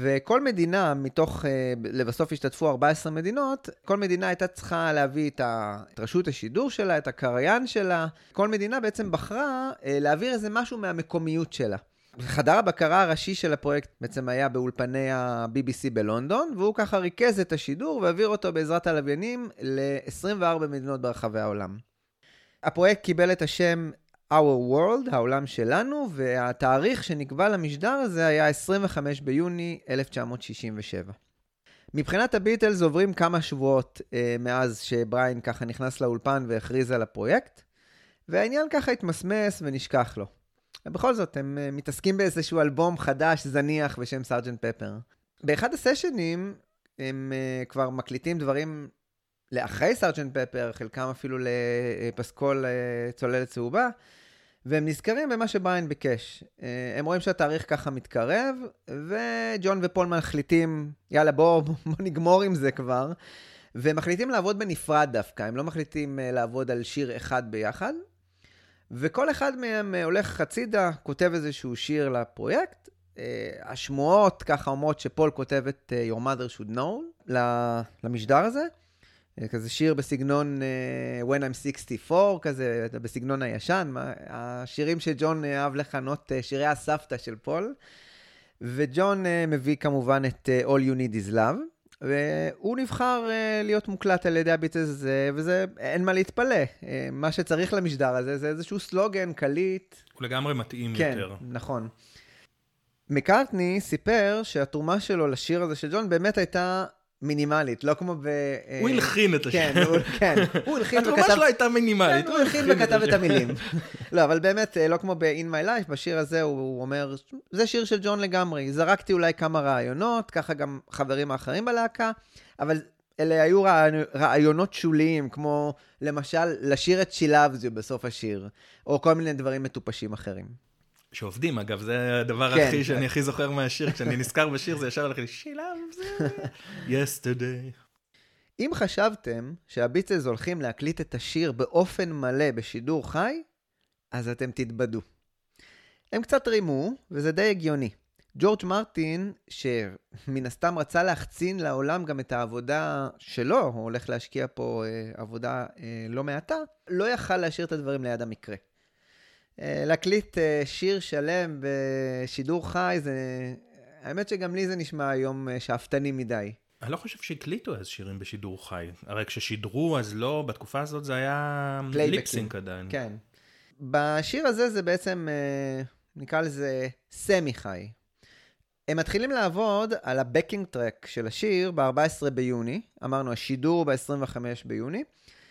וכל מדינה, לבסוף השתתפו 14 מדינות, כל מדינה הייתה צריכה להביא את רשות השידור שלה, את הקריין שלה, כל מדינה בעצם בחרה להעביר איזה משהו מהמקומיות שלה. חדר הבקרה הראשי של הפרויקט בעצם היה באולפני ה-BBC בלונדון, והוא ככה ריכז את השידור והעביר אותו בעזרת הלוויינים ל-24 מדינות ברחבי העולם. הפרויקט קיבל את השם Our World, העולם שלנו, והתאריך שנקבע למשדר הזה היה 25 ביוני 1967. מבחינת הביטלס עוברים כמה שבועות מאז שבריין ככה נכנס לאולפן והכריז על הפרויקט, והעניין ככה התמסמס ונשכח לו. בכל זאת, הם מתעסקים באיזשהו אלבום חדש, זניח, בשם סארג'נט פפר. באחד הסשנים, הם כבר מקליטים דברים לאחרי סארג'נט פפר, חלקם אפילו לפסקול צוללת צהובה, והם נזכרים במה שבריין ביקש. הם רואים שהתאריך ככה מתקרב, וג'ון ופול מחליטים, יאללה בוא נגמור עם זה כבר, והם מחליטים לעבוד בנפרד דווקא, הם לא מחליטים לעבוד על שיר אחד ביחד, וכל אחד מהם הולך הצידה, כותב איזשהו שיר לפרויקט. השמועות ככה אומרות שפול כותב את Your Mother Should Know למשדר הזה. כזה שיר בסגנון When I'm 64, כזה בסגנון הישן. השירים שג'ון אהב לכנות שירי הסבתא של פול. וג'ון מביא כמובן את All You Need Is Love. והוא נבחר להיות מוקלט על ידי הביטלס, וזה אין מה להתפלא. מה שצריך למשדר הזה זה איזשהו סלוגן, קליט. הוא לגמרי מתאים כן, יותר. כן, נכון. מקארטני סיפר שהתרומה שלו לשיר הזה של ג'ון באמת הייתה מינימלית, לא כמו הוא הלחין את השיר. כן, הוא הלחין וכתב... התרומה שלו הייתה מינימלית. הוא הלחין וכתב את המילים. לא, אבל באמת, לא כמו ב-In My Life, בשיר הזה הוא אומר, זה שיר של ג'ון לגמרי. זרקתי אולי כמה רעיונות, ככה גם חברים האחרים בלהקה, אבל אלה היו רעיונות שוליים, כמו למשל, לשיר את She Loves You בסוף השיר, או כל מיני דברים מטופשים אחרים. שעובדים, אגב, זה הדבר שאני הכי זוכר מהשיר, כשאני נזכר בשיר, זה ישר הלך לי, She loves you, yesterday. אם חשבתם שהביטלס הולכים להקליט את השיר באופן מלא בשידור חי, אז אתם תתבדו. הם קצת רימו, וזה די הגיוני. ג'ורג' מרטין, שמן הסתם רצה להחצין לעולם גם את העבודה שלו, הוא הולך להשקיע פה עבודה לא מעטה, לא יכל להשאיר את הדברים ליד המקרה. להקליט שיר שלם בשידור חי, האמת שגם לי זה נשמע היום שאפתני מדי. אני לא חושב שהקליטו אז שירים בשידור חי. הרי כששידרו אז לא, בתקופה הזאת זה היה ליפסינק עדיין. כן. בשיר הזה זה בעצם, נקרא לזה סמי חי. הם מתחילים לעבוד על הבקינג טרק של השיר ב-14 ביוני, אמרנו השידור ב-25 ביוני,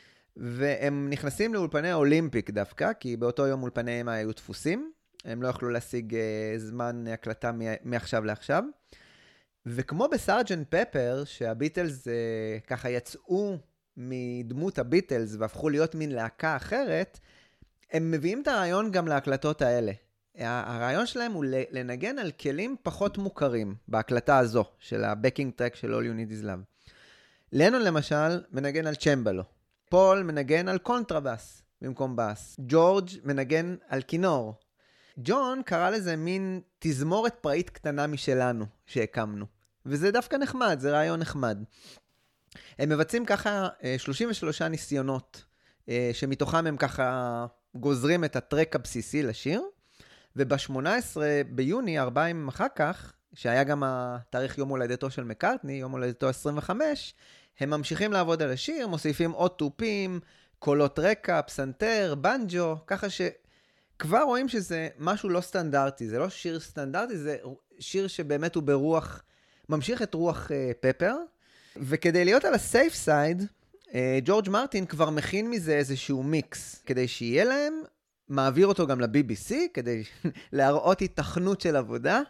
והם נכנסים לאולפני האולימפיק דווקא, כי באותו יום אולפניהם היו דפוסים, הם לא יכלו להשיג זמן הקלטה מעכשיו לעכשיו, וכמו בסארג'נט פפר, שהביטלס ככה יצאו מדמות הביטלס והפכו להיות מין להקה אחרת, הם מביאים את הרעיון גם להקלטות האלה. הרעיון שלהם הוא לנגן על כלים פחות מוכרים בהקלטה הזו של הבקינג טרק של All You Need Is Love. לנון למשל מנגן על צ'מבלו. פול מנגן על קונטרבאס במקום באס. ג'ורג' מנגן על כינור. ג'ון קרא לזה מין תזמורת פראית קטנה משלנו שהקמנו. וזה דווקא נחמד, זה רעיון נחמד. הם מבצעים ככה 33 ניסיונות, שמתוכם הם ככה גוזרים את הטרק הבסיסי לשיר, וב-18 ביוני, 4 ימים אחר כך, שהיה גם התאריך יום הולדתו של מקארטני, יום הולדתו 25, הם ממשיכים לעבוד על השיר, מוסיפים עוד טופים, קולות רקע, פסנתר, בנג'ו, ככה שכבר רואים שזה משהו לא סטנדרטי, זה לא שיר סטנדרטי, זה שיר שבאמת הוא ברוח, ממשיך את רוח פפר, וכדי להיות על הסייף סייד, ג'ורג' מרטין כבר מכין מזה איזשהו מיקס, כדי שיהיה להם, מעביר אותו גם ל-BBC, כדי להראות התכנות של עבודה,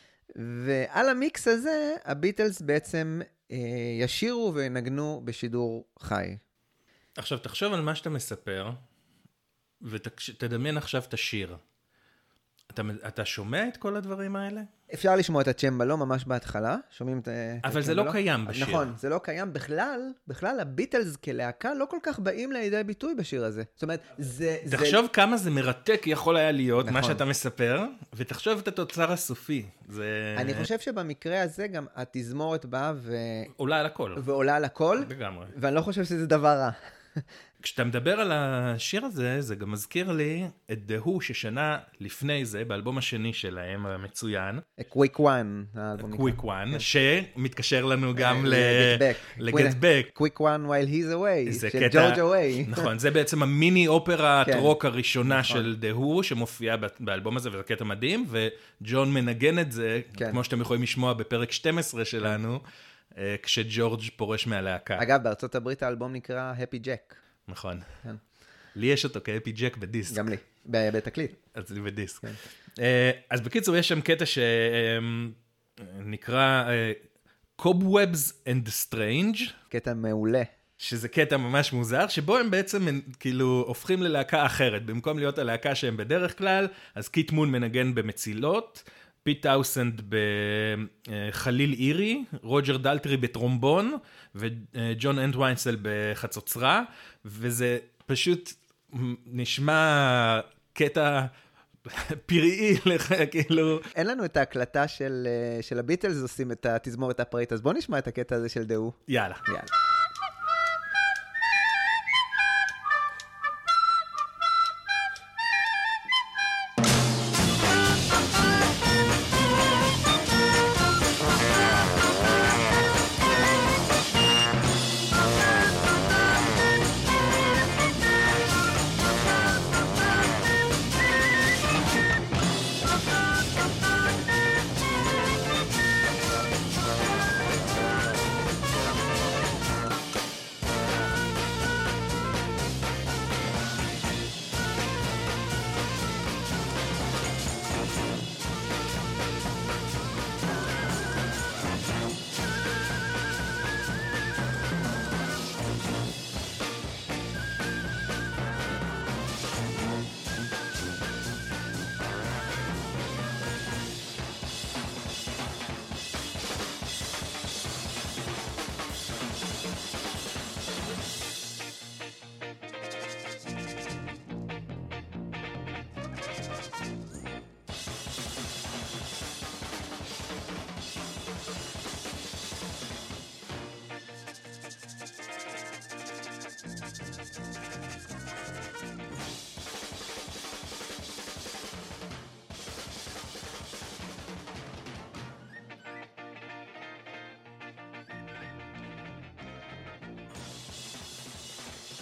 ועל המיקס הזה, הביטלס בעצם ישירו ונגנו בשידור חי. עכשיו, תחשוב על מה שאתה מספר, ותדמיין עכשיו את השיר. אתה שומע את כל הדברים האלה? אפשר לשמוע את הצ'מבלו ממש בהתחלה, שומעים את אבל זה לא קיים בשיר. נכון, זה לא קיים בכלל הביטלס כלהקה לא כל כך באים לידי ביטוי בשיר הזה. זאת אומרת, תחשוב כמה זה מרתק יכול היה להיות, מה שאתה מספר, ותחשוב את התוצר הסופי. אני חושב שבמקרה הזה גם התזמורת באה עולה על הכל. ועולה על הכל. לגמרי. ואני לא חושב שזה דבר רע. כשאתה מדבר על השיר הזה, זה גם מזכיר לי את The Who ששנה לפני זה, באלבום השני שלהם, המצוין. Quick One. Quick One, שמתקשר לנו גם ל-Get Back. Quick One While He's Away, של George Away. נכון, זה בעצם המיני אופרת רוק הראשונה של The Who, שמופיעה באלבום הזה, וזה קטע מדהים, וג'ון מנגן את זה, כמו שאתם יכולים לשמוע בפרק 12 שלנו, כשג'ורג' פורש מהלהקה. אגב, בארצות הברית האלבום נקרא Happy Jack. נכון. לי יש אותו כהפי ג'ק בדיסק. גם לי, בתקליט. אז לי בדיסק. אז בקיצור, יש שם קטע שנקרא Cobwebs and Strange. קטע מעולה. שזה קטע ממש מוזר, שבו הם בעצם כאילו הופכים ללהקה אחרת. במקום להיות הלהקה שהם בדרך כלל, אז קיט מון מנגן במצילות, פיט טאוסנד בחליל אירי, רוג'ר דלטרי בטרומבון, וג'ון אנטוויינסל בחצוצרה, וזה פשוט נשמע קטע פראי לך, כאילו. אין לנו את ההקלטה של הביטלס עושים את התזמורת הפראית, אז בוא נשמע את הקטע הזה של דהו. יאללה.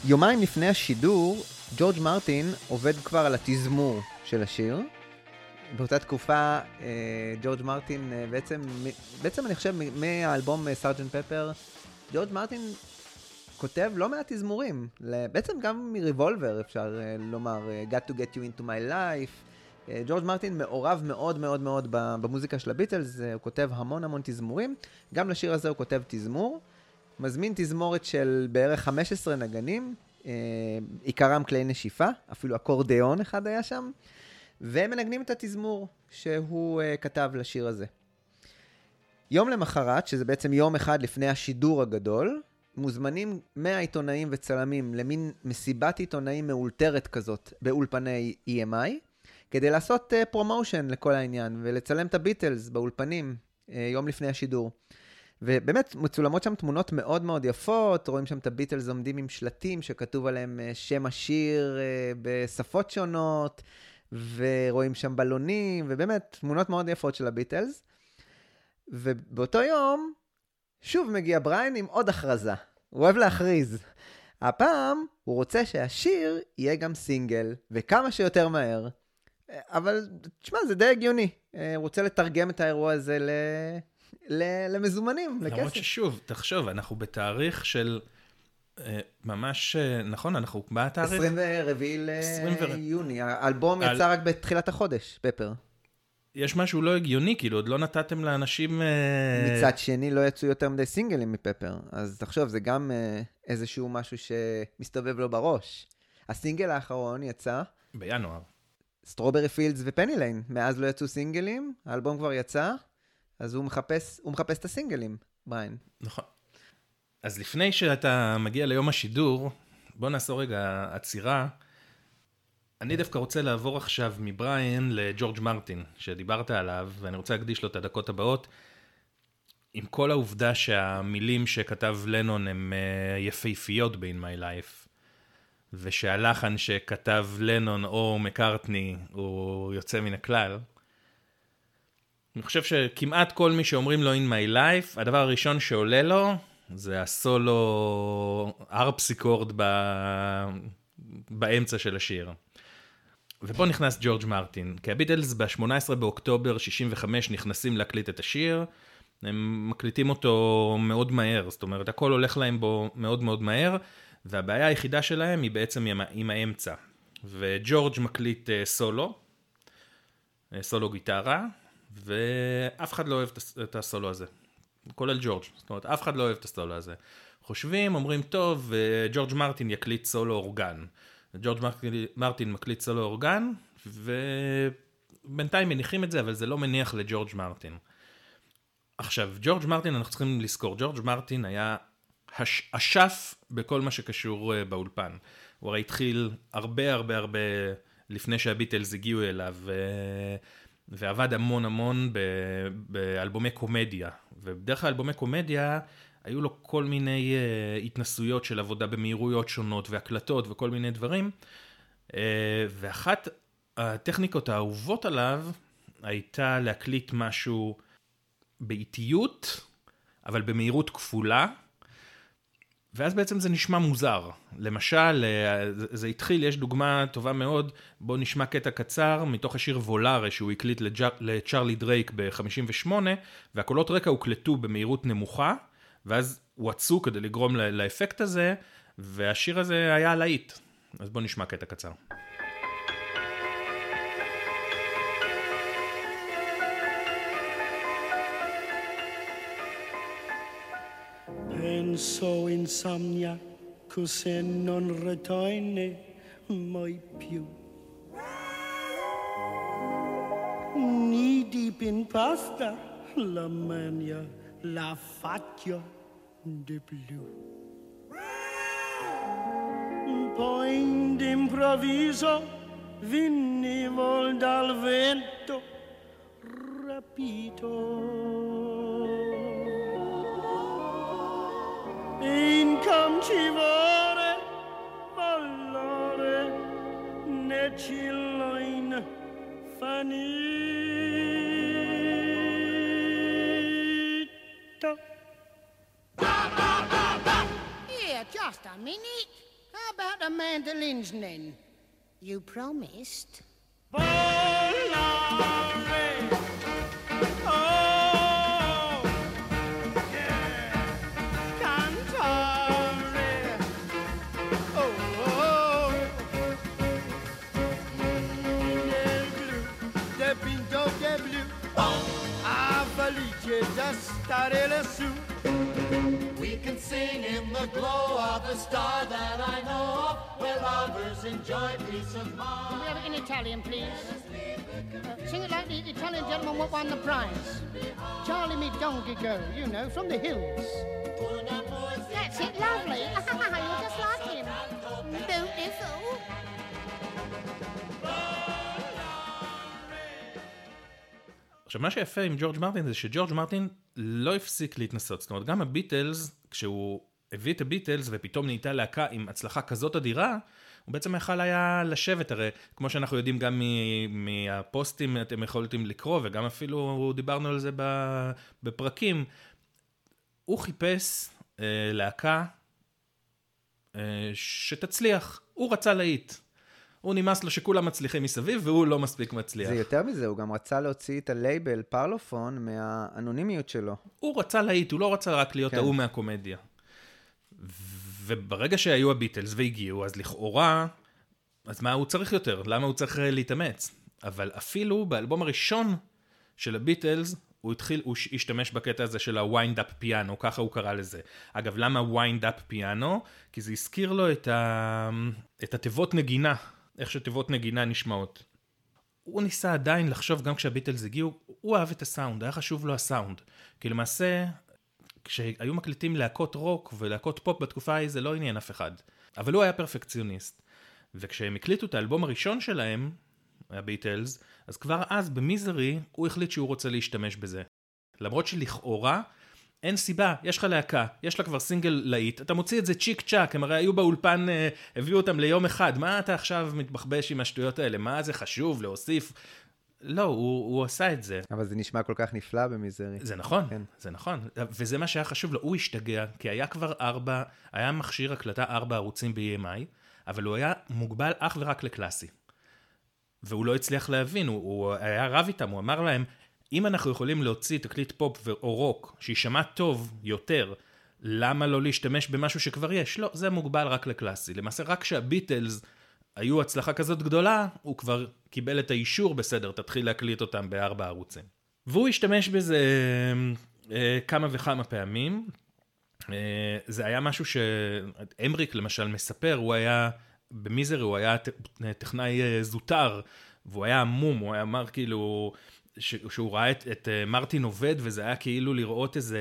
יומיים לפני השידור, ג'ורג' מרטין עובד כבר על התזמור של השיר. באותה תקופה, ג'ורג' מרטין בעצם אני חושב מהאלבום סארג'נט פפר, ג'ורג' מרטין כותב לא מעט תזמורים, בעצם גם מריבולבר אפשר לומר, Got to get you into my life. ג'ורג' מרטין מעורב מאוד מאוד מאוד במוזיקה של הביטלס, הוא כותב המון תזמורים, גם לשיר הזה הוא כותב תזמור, מזמין תזמורת של בערך 15 נגנים, עיקרם כלי נשיפה, אפילו אקורדיון אחד היה שם, והם מנגנים את התזמור שהוא כתב לשיר הזה. יום למחרת, שזה בעצם יום אחד לפני השידור הגדול, מוזמנים 100 עיתונאים וצלמים למין מסיבת עיתונאים מאולתרת כזאת באולפני EMI, כדי לעשות פרומושן לכל העניין, ולצלם את הביטלס באולפנים יום לפני השידור. ובאמת מצולמות שם תמונות מאוד מאוד יפות, רואים שם את הביטלס עומדים עם שלטים שכתוב עליהם שם השיר בשפות שונות, ורואים שם בלונים, ובאמת תמונות מאוד יפות של הביטלס. ובאותו יום, שוב מגיע בריין עם עוד הכרזה. הוא אוהב להכריז. הפעם הוא רוצה שהשיר יהיה גם סינגל, וכמה שיותר מהר. אבל, תשמע, זה די הגיוני. הוא רוצה לתרגם את האירוע הזה למזומנים, לכסף. למרות ששוב, תחשוב, אנחנו בתאריך של ממש, נכון, אנחנו בתאריך 24 ליוני. האלבום יצא רק בתחילת החודש, פפר. יש משהו לא הגיוני, כאילו, עוד לא נתתם לאנשים מצד שני, לא יצאו יותר מדי סינגלים מפפר. אז תחשוב, זה גם איזשהו משהו שמסתובב לו בראש. הסינגל האחרון יצא בינואר. סטרוברי פילדס ופני ליין. מאז לא יצאו סינגלים, האלבום כבר יצא, אז הוא מחפש את הסינגלים, בריין. נכון. אז לפני שאתה מגיע ליום השידור, בוא נעשור רגע עצירה. אני דווקא רוצה לעבור עכשיו מבריין לג'ורג' מרטין, שדיברת עליו, ואני רוצה להקדיש לו את הדקות הבאות, עם כל העובדה שהמילים שכתב לנון הם יפהפיות ב-In My Life, ושהלחן שכתב לנון או מקארטני הוא יוצא מן הכלל. אני חושב שכמעט כל מי שאומרים לו In My Life, הדבר הראשון שעולה לו, זה הסולו ארפסיקורד באמצע של השיר. ופה נכנס ג'ורג' מרטין, כי הביטלס ב-18 באוקטובר 65 נכנסים להקליט את השיר, הם מקליטים אותו מאוד מהר, זאת אומרת, הכל הולך להם בו מאוד מאוד מהר, והבעיה היחידה שלהם היא בעצם עם האמצע. וג'ורג' מקליט סולו גיטרה, ואף אחד לא אוהב את הסולו הזה, כולל ג'ורג', זאת אומרת, אף אחד לא אוהב את הסולו הזה. חושבים, אומרים טוב, וג'ורג' מרטין יקליט סולו אורגן. ג'ורג' מרטין מקליט סולו אורגן, ובינתיים מניחים את זה, אבל זה לא מניח לג'ורג' מרטין. עכשיו, ג'ורג' מרטין, אנחנו צריכים לזכור, ג'ורג' מרטין היה השף בכל מה שקשור באולפן. הוא הרי התחיל הרבה לפני שהביטלס הגיעו אליו, ועבד המון באלבומי קומדיה. ובדרך כלל אלבומי קומדיה, היו לו כל מיני התנסויות של עבודה במהירויות שונות, והקלטות וכל מיני דברים. ואחת הטכניקות האהובות עליו, הייתה להקליט משהו באיטיות, אבל במהירות כפולה, ואז בעצם זה נשמע מוזר. למשל, זה התחיל, יש דוגמה טובה מאוד, בוא נשמע קטע קצר, מתוך השיר וולארה, שהוא הקליט לצ'רלי דרייק ב-58, והקולות רקע הוקלטו במהירות נמוכה, ואז הועצו כדי לגרום לאפקט הזה, והשיר הזה היה להיט. אז בוא נשמע קטע קצר. Penso insomniaco se non ritorni mai più. Knee-deep in pasta, la mania, la faccia di blu. Poi d'improvviso venivo dal vento rapito. Incominciare ballare ne ciloin finito. Here, just a minute. How about the mandolins then? You promised. We can sing in the glow of the star that I know of, where lovers enjoy peace of mind. Can we have it in Italian, please? Sing it like the Italian gentleman what won the prize. Charlie me donkey girl, you know, from the hills. That's it, lovely. You're just like him. Beautiful. עכשיו, מה שיפה עם ג'ורג' מרטין זה שג'ורג' מרטין לא הפסיק להתנסות. זאת אומרת, גם הביטלס, כשהוא הביא את הביטלס ופתאום נהייתה להקה עם הצלחה כזאת אדירה, הוא בעצם יכול היה לשבת, הרי כמו שאנחנו יודעים גם מהפוסטים, אתם יכולתם לקרוא, וגם אפילו דיברנו על זה בפרקים, הוא חיפש להקה שתצליח, הוא רצה להיט. הוא נמאס לו שכולם מצליחים מסביב, והוא לא מספיק מצליח. זה יותר מזה, הוא גם רצה להוציא את הלייבל פרלופון מהאנונימיות שלו. הוא רצה להיט, הוא לא רצה רק להיות ההוא מהקומדיה. וברגע שהיו הביטלס והגיעו, אז לכאורה, אז מה הוא צריך יותר? למה הוא צריך להתאמץ? אבל אפילו באלבום הראשון של הביטלס, הוא השתמש בקטע הזה של הוויינד-אפ פיאנו, ככה הוא קרא לזה. אגב, למה וויינד-אפ פיאנו? כי זה הזכיר לו את התיבות נגינה, איך שתיבות נגינה נשמעות. הוא ניסה עדיין לחשוב, גם כשהביטלס הגיעו, הוא אהב את הסאונד, היה חשוב לו הסאונד. כי למעשה, כשהיו מקליטים להקות רוק ולהקות פופ בתקופה ההיא, זה לא עניין אף אחד. אבל הוא היה פרפקציוניסט. וכשהם הקליטו את האלבום הראשון שלהם, הביטלס, אז כבר אז במיזרי הוא החליט שהוא רוצה להשתמש בזה. למרות שלכאורה אין סיבה, יש לך להקה, יש לה כבר סינגל להיט, אתה מוציא את זה צ'יק צ'ק, הם הרי היו באולפן, הביאו אותם ליום אחד, מה אתה עכשיו מתבחבש עם השטויות האלה, מה זה חשוב להוסיף? לא, הוא עשה את זה. אבל זה נשמע כל כך נפלא במיזרי. זה נכון, כן. זה נכון, וזה מה שהיה חשוב לו, הוא השתגע, כי היה כבר היה מכשיר הקלטה 4 ערוצים ב-EMI, אבל הוא היה מוגבל אך ורק לקלאסי. והוא לא הצליח להבין, הוא היה רב איתם, הוא אמר להם, אם אנחנו יכולים להוציא תקליט פופ או רוק, שישמע טוב יותר, למה לא להשתמש במשהו שכבר יש? לא, זה מוגבל רק לקלאסי. למעשה, רק כשהביטלס היו הצלחה כזאת גדולה, הוא כבר קיבל את האישור בסדר, תתחיל להקליט אותם ב4 ערוצים. והוא השתמש בזה כמה וכמה פעמים. זה היה משהו שאמריק למשל מספר, הוא היה, במיזרי הוא היה טכנאי זוטר, והוא היה עמום, הוא היה אמר כאילו, שהוא ראה את מרטין עובד, וזה היה כאילו לראות איזה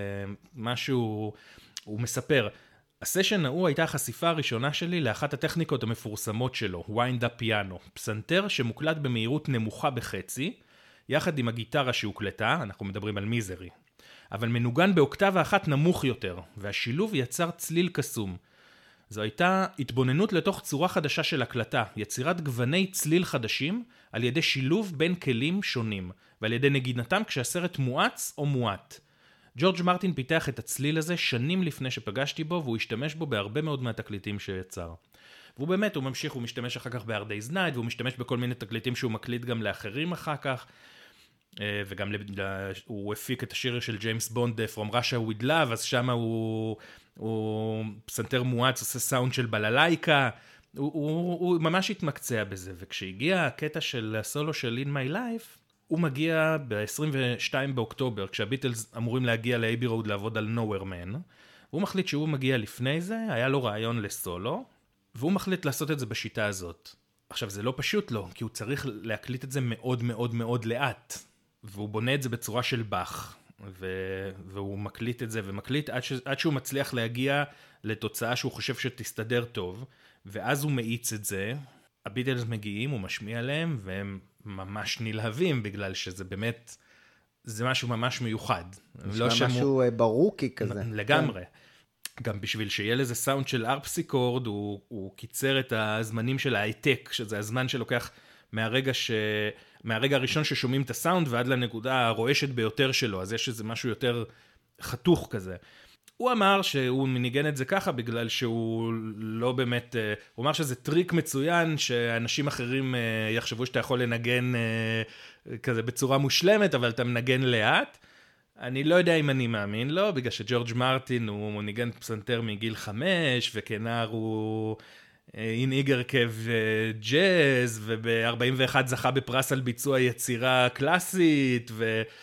משהו, הוא מספר, הסשן ההוא הייתה החשיפה הראשונה שלי לאחת הטכניקות המפורסמות שלו, וויינד-אפ פיאנו, פסנתר שמוקלט במהירות נמוכה בחצי, יחד עם הגיטרה שהוקלטה, אנחנו מדברים על מיזרי, אבל מנוגן באוקטבה אחת נמוך יותר, והשילוב יצר צליל קסום. זו הייתה התבוננות לתוך צורה חדשה של הקלטה, יצירת גווני צליל חדשים על ידי שילוב בין כלים שונים, ועל ידי נגינתם כשהסרט מואץ או מועט. ג'ורג' מרטין פיתח את הצליל הזה שנים לפני שפגשתי בו, והוא השתמש בו בהרבה מאוד מהתקליטים שיצר. והוא באמת, הוא ממשיך, הוא משתמש אחר כך ב-Hard Day's Night, והוא משתמש בכל מיני תקליטים שהוא מקליט גם לאחרים אחר כך, וגם הוא הפיק את השיר של ג'יימס בונד, From Russia with Love, אז שם הוא פסנתר מואץ, עושה סאונד של בללייקה, הוא ממש התמקצע בזה, וכשהגיע הקטע של הסולו של In My Life, הוא מגיע ב-22 באוקטובר, כשהביטלס אמורים להגיע לאייבי רוד לעבוד על Nowhere Man, והוא מחליט שהוא מגיע לפני זה, היה לו רעיון לסולו, והוא מחליט לעשות את זה בשיטה הזאת. עכשיו זה לא פשוט לו, כי הוא צריך להקליט את זה מאוד מאוד מאוד לאט, והוא בונה את זה בצורה של באך, והוא מקליט את זה ומקליט עד שהוא מצליח להגיע לתוצאה שהוא חושב שתסתדר טוב, ואז הוא מאיץ את זה, הביטלס מגיעים, הוא משמיע להם, והם ממש נלהבים, בגלל שזה באמת, זה משהו ממש מיוחד. לא משהו ברוקי כזה. לגמרי. גם בשביל שיהיה לזה סאונד של ארפסיקורד, הוא קיצר את הזמנים של ההייטק, שזה הזמן שלוקח מהרגע הראשון ששומעים את הסאונד, ועד לנקודה הרועשת ביותר שלו, אז יש איזה משהו יותר חתוך כזה. הוא אמר שהוא מניגן את זה ככה בגלל שהוא לא באמת, הוא אמר שזה טריק מצוין שאנשים אחרים יחשבו שאתה יכול לנגן כזה בצורה מושלמת, אבל אתה מנגן לאט. אני לא יודע אם אני מאמין לו, בגלל שג'ורג' מרטין הוא ניגן פסנתר מגיל 5, וכנער הוא הנהיג הרכב ג'אז, וב-41 זכה בפרס על ביצוע יצירה קלאסית,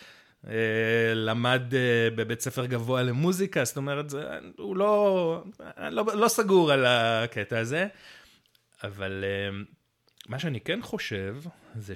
ולמד בבית ספר גבוה למוזיקה, זאת אומרת, הוא לא סגור על הקטע הזה, אבל מה שאני כן חושב, זה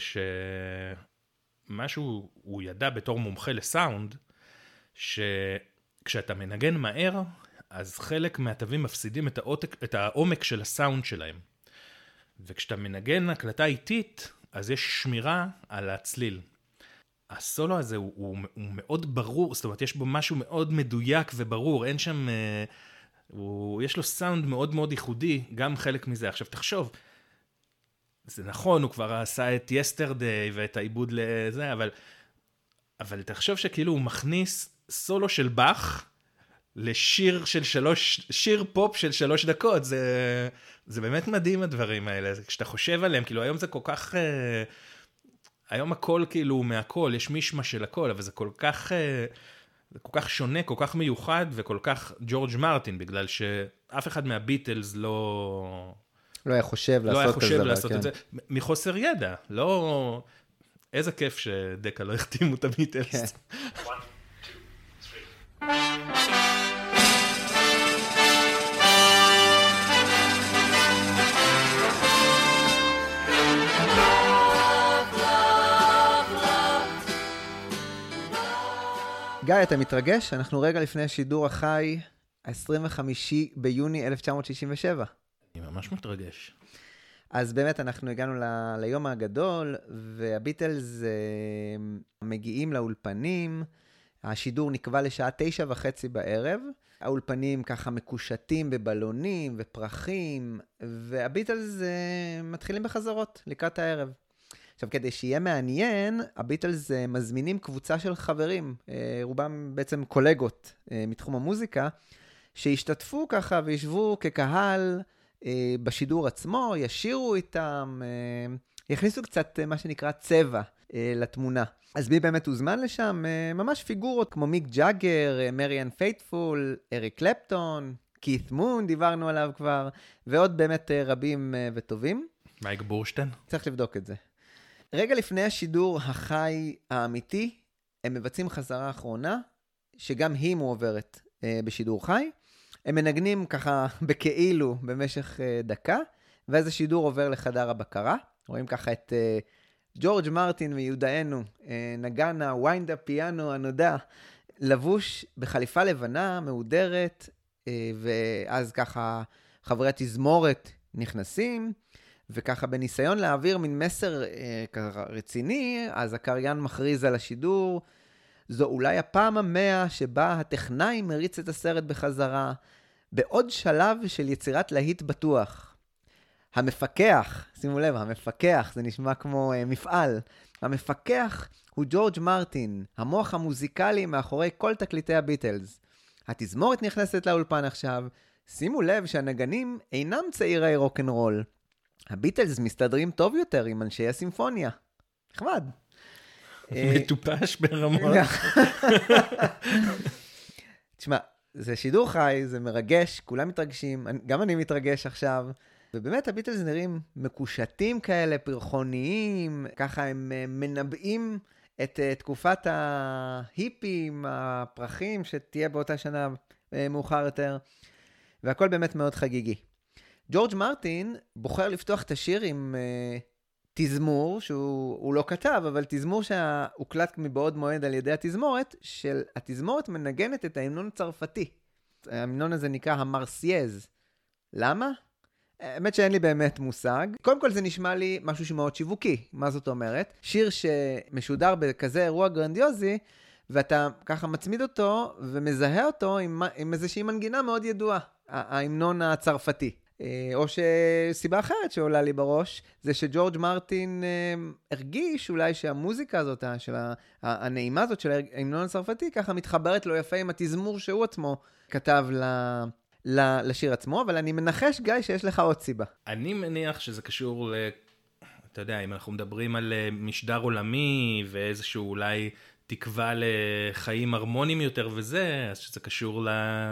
שמשהו הוא ידע בתור מומחה לסאונד, שכשאתה מנגן מהר, אז חלק מהתווים מפסידים את העומק של הסאונד שלהם. וכשאתה מנגן הקלטה איטית, אז יש שמירה על הצליל. הסולו הזה הוא מאוד ברור, זאת אומרת, יש בו משהו מאוד מדויק וברור, אין שם, יש לו סאונד מאוד מאוד ייחודי, גם חלק מזה. עכשיו תחשוב, זה נכון, הוא כבר עשה את יסטרדיי ואת העיבוד לזה, אבל תחשוב שכאילו הוא מכניס סולו של באך, לשיר שיר פופ של 3 דקות, זה באמת מדהים הדברים האלה, כשאתה חושב עליהם, כאילו היום זה כל כך, היום הכל כאילו מהכל, יש מישמה של הכל, אבל זה כל כך שונה, כל כך מיוחד, וכל כך ג'ורג' מרטין, בגלל שאף אחד מהביטלס לא היה חושב לעשות את זה, מחוסר ידע, לא, איזה כיף שדקה לא החתימו את הביטלס. 1, 2, 3. גיא, אתה מתרגש? אנחנו רגע לפני השידור החי, 25 ביוני 1967. אני ממש מתרגש. אז באמת אנחנו הגענו ליום הגדול, והביטלס מגיעים לאולפנים, השידור נקבע לשעה 9:30 בערב, האולפנים ככה מקושטים בבלונים ופרחים, והביטלס מתחילים בחזרות לקראת הערב. עכשיו, כדי שיהיה מעניין, הביטלס מזמינים קבוצה של חברים, רובם בעצם קולגות מתחום המוזיקה, שהשתתפו ככה וישבו כקהל בשידור עצמו, ישירו איתם, יכניסו קצת מה שנקרא צבע לתמונה. אז מי באמת הוזמן לשם? ממש פיגורות כמו מיק ג'אגר, מריאן פייטפול, אריק קלפטון, כית מון, דיברנו עליו כבר, ועוד באמת רבים וטובים. מייק בורשטיין? צריך לבדוק את זה. רגע לפני השידור החי האמיתי, הם מבצעים חזרה אחרונה, שגם היא מועברת בשידור חי. הם מנגנים ככה בכאילו במשך דקה, ואז השידור עובר לחדר הבקרה. רואים ככה את ג'ורג' מרטין מיודענו, נגן הוויינד הפיאנו הנודע, לבוש בחליפה לבנה, מהודרת, ואז ככה חברי התזמורת נכנסים, וככה בניסיון להעביר מין מסר רציני, אז הקריין מכריז על השידור, זו אולי הפעם ה100 שבה הטכנאי מריץ את הסרט בחזרה, בעוד שלב של יצירת להיט בטוח. המפקח, שימו לב, המפקח, זה נשמע כמו מפעל. המפקח הוא ג'ורג' מרטין, המוח המוזיקלי מאחורי כל תקליטי הביטלס. התזמורת נכנסת לאולפן עכשיו, שימו לב שהנגנים אינם צעירי רוק'נ'רול. הביטלס מסתדרים טוב יותר עם אנשי הסימפוניה. נחמד. מטופש ברמות. תשמע, זה שידור חי, זה מרגש, כולם מתרגשים, גם אני מתרגש עכשיו, ובאמת הביטלס נראים מקושטים כאלה, פרחוניים, ככה הם מנבאים את תקופת ההיפים, הפרחים, שתהיה באותה שנה מאוחר יותר, והכל באמת מאוד חגיגי. ג'ורג' מרטין בוחר לפתוח את השיר עם תזמור, שהוא לא כתב, אבל תזמור שהוקלט מבעוד מועד על ידי התזמורת, של התזמורת מנגנת את ההמנון הצרפתי. ההמנון הזה נקרא המרסייז. למה? האמת שאין לי באמת מושג. קודם כל זה נשמע לי משהו שמאוד שיווקי. מה זאת אומרת? שיר שמשודר בכזה אירוע גרנדיוזי, ואתה ככה מצמיד אותו ומזהה אותו עם איזושהי מנגינה מאוד ידועה. ההמנון הצרפתי. או שסיבה אחרת שעולה לי בראש, זה שג'ורג' מרטין הרגיש אולי שהמוזיקה הזאת, הנעימה הזאת של ההמנון הצרפתי, ככה מתחברת לו יפה עם התזמור שהוא עצמו כתב לשיר עצמו, אבל אני מנחש, גיא, שיש לך עוד סיבה. אני מניח שזה קשור אתה יודע, אם אנחנו מדברים על משדר עולמי ואיזשהו אולי תקווה לחיים הרמוניים יותר וזה, אז שזה קשור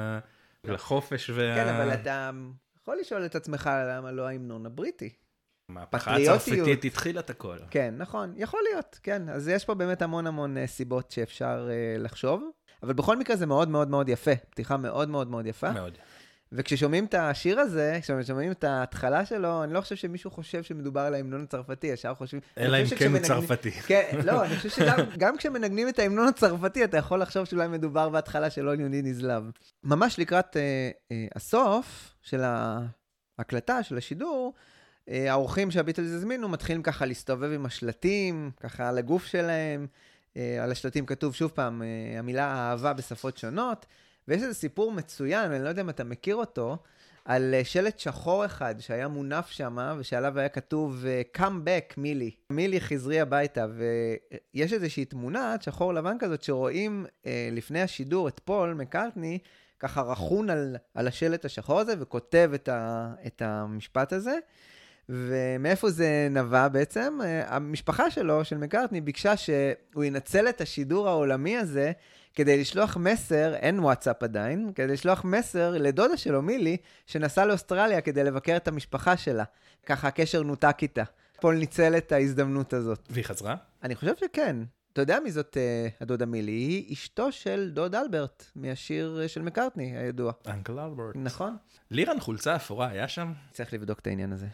לחופש כן, אבל אתה יכול לשאול את עצמך למה לא ההמנון הבריטי. המהפכה הצרפתית התחילה את הכל. כן, נכון, יכול להיות, כן. אז יש פה באמת המון המון סיבות שאפשר לחשוב, אבל בכל מקרה זה מאוד מאוד מאוד יפה, פתיחה מאוד מאוד מאוד יפה. מאוד. וכששומעים את השיר הזה, כששומעים את ההתחלה שלו, אני לא חושב שמישהו חושב שמדובר על ההמנון הצרפתי, ישר חושבים... אלא אם כן הוא צרפתי. כן, לא, אני חושב שגם כשמנגנים את ההמנון הצרפתי, אתה יכול לחשוב שאולי מדובר בהתחלה של All You Need Is Love. ממש לקראת הסוף של ההקלטה, של השידור, האורחים שהביטלס הזמינו מתחילים ככה להסתובב עם השלטים, ככה על הגוף שלהם, על השלטים כתוב שוב פעם המילה אהבה בשפות שונות, ויש איזה סיפור מצוין, אני לא יודע אם אתה מכיר אותו, על שלט שחור אחד שהיה מונף שם, ושעליו היה כתוב Come back, מילי. מילי חזרי הביתה, ויש איזושהי תמונה, שחור לבן כזאת, שרואים לפני השידור את פול מקארטני, ככה רכון על השלט השחור הזה, וכותב את המשפט הזה. ומאיפה זה נבע בעצם? המשפחה שלו, של מקארטני, ביקשה שהוא ינצל את השידור העולמי הזה, כדי לשלוח מסר, אין וואטסאפ עדיין, כדי לשלוח מסר לדודה שלו, מילי, שנסעה לאוסטרליה כדי לבקר את המשפחה שלה. ככה הקשר נותק איתה. פול ניצל את ההזדמנות הזאת. והיא חזרה? אני חושב שכן. אתה יודע מי זאת הדודה מילי? היא אשתו של דוד אלברט, מהשיר של מקארטני הידוע. אנקל אלברט. נכון. לירן חולצה אפורה היה שם? צריך לבדוק את העניין הזה.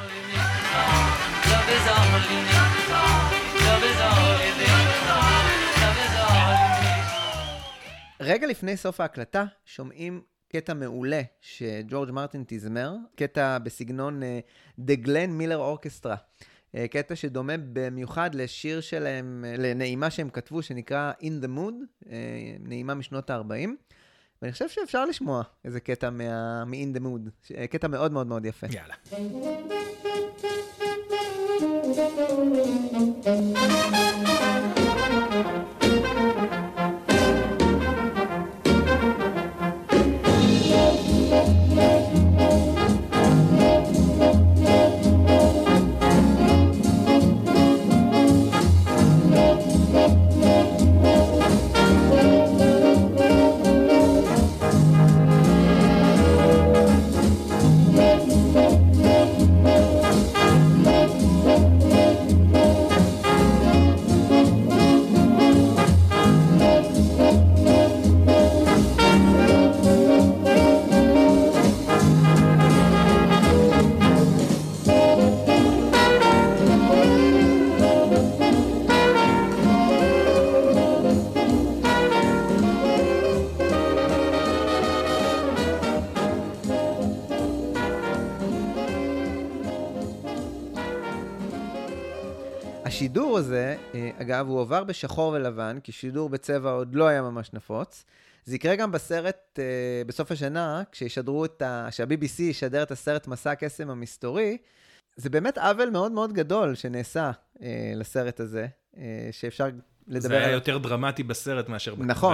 רגע לפני סוף ההקלטה, שומעים קטע מעולה שג'ורג' מרטין תזמר, קטע בסגנון The Glenn Miller Orchestra, קטע שדומה במיוחד לשיר שלהם, לנעימה שהם כתבו, שנקרא In the Mood, נעימה משנות ה-40, ואני חושב שאפשר לשמוע איזה קטע מ-In the Mood, קטע מאוד מאוד מאוד יפה. יאללה. השידור הזה, אגב, הוא עבר בשחור ולבן, כי שידור בצבע עוד לא היה ממש נפוץ. זה יקרה גם בסרט, בסוף השנה, שה-BBC ישדר את הסרט מסע הקסם המסתורי. זה באמת עוול מאוד מאוד גדול שנעשה לסרט הזה, שאפשר לדבר זה היה יותר דרמטי בסרט מאשר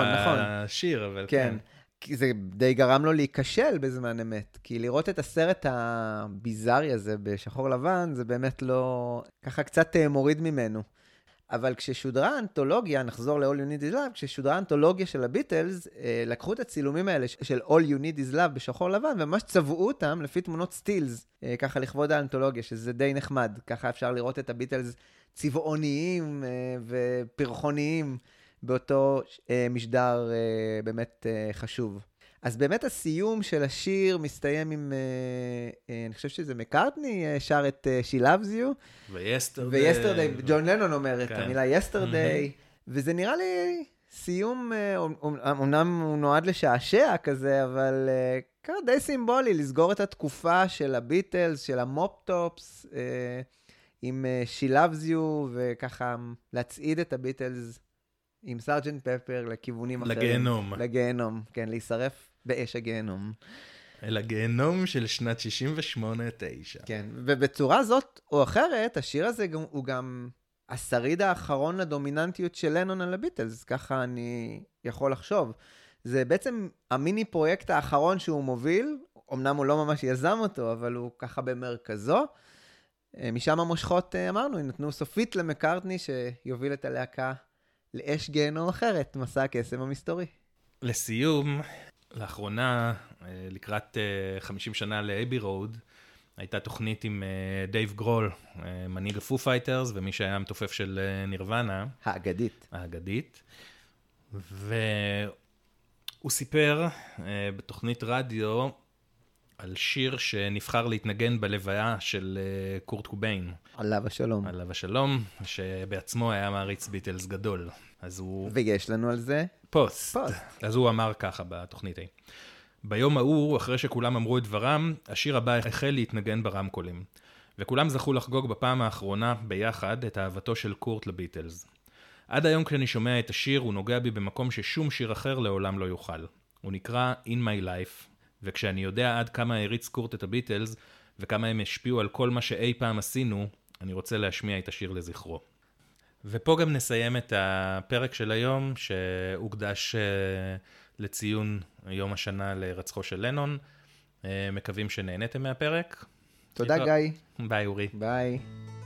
בשיר, אבל כן. כי זה די גרם לו להיכשל בזמן אמת, כי לראות את הסרט הביזארי הזה בשחור לבן, זה באמת לא, ככה קצת מוריד ממנו. אבל כששודרה האנתולוגיה, נחזור ל-All You Need Is Love, כששודרה האנתולוגיה של הביטלס, לקחו את הצילומים האלה של All You Need Is Love בשחור לבן, וממש צבעו אותם לפי תמונות סטילס, ככה לכבוד האנתולוגיה, שזה די נחמד. ככה אפשר לראות את הביטלס צבעוניים ופרחוניים, באותו משדר באמת חשוב. אז באמת הסיום של השיר מסתיים עם, אני חושב שזה מקארטני, שר את She Loves You. ויסטרדיי, ג'ון לנון אומר את המילה יסטרדיי, וזה נראה לי סיום, אמנם הוא נועד לשעשע כזה, אבל ככה די סימבולי, לסגור את התקופה של הביטלס, של המופ-טופס, עם She Loves You, וככה להצעיד את הביטלס, עם סרג'נט פפר לכיוונים אחרים. לגיהנום. לגיהנום, כן, להישרף באש הגיהנום. אל הגיהנום של שנת 68-9. כן, ובצורה זאת או אחרת, השיר הזה הוא גם השריד האחרון לדומיננטיות של לנון על הביטלס, ככה אני יכול לחשוב. זה בעצם המיני פרויקט האחרון שהוא מוביל, אמנם הוא לא ממש יזם אותו, אבל הוא ככה במרכזו. משם המושכות, אמרנו, נתנו סופית למקארטני שיוביל את הלהקה לאש גיהנום אחרת, מסע הקסם המסתורי. לסיום, לאחרונה, לקראת 50 שנה לאבי רוד, הייתה תוכנית עם דייב גרול, מנהיג הפו פייטרס, ומי שהיה מתופף של נירוונה. האגדית. והוא סיפר בתוכנית רדיו על שיר שנבחר להתנגן בלוויה של קורט קוביין. עליו השלום. עליו השלום, שבעצמו היה מעריץ ביטלס גדול. אז הוא... ויש לנו על זה? פוסט. אז הוא אמר ככה בתוכנית ההיא. ביום ההוא, אחרי שכולם אמרו את דברם, השיר הבא החל להתנגן ברמקולים. וכולם זכו לחגוג בפעם האחרונה ביחד את אהבתו של קורט לביטלס. עד היום כשאני שומע את השיר, הוא נוגע בי במקום ששום שיר אחר לעולם לא יוכל. הוא נקרא In My Life, וכשאני יודע עד כמה הריץ קורט את הביטלס, וכמה הם השפיעו על כל מה שאי פעם עשינו, אני רוצה להשמיע את השיר לזכרו. ופה גם נסיים את הפרק של היום, שהוקדש לציון יום השנה להירצחו של לנון. מקווים שנהנתם מהפרק. תודה גיא. ביי אורי. ביי.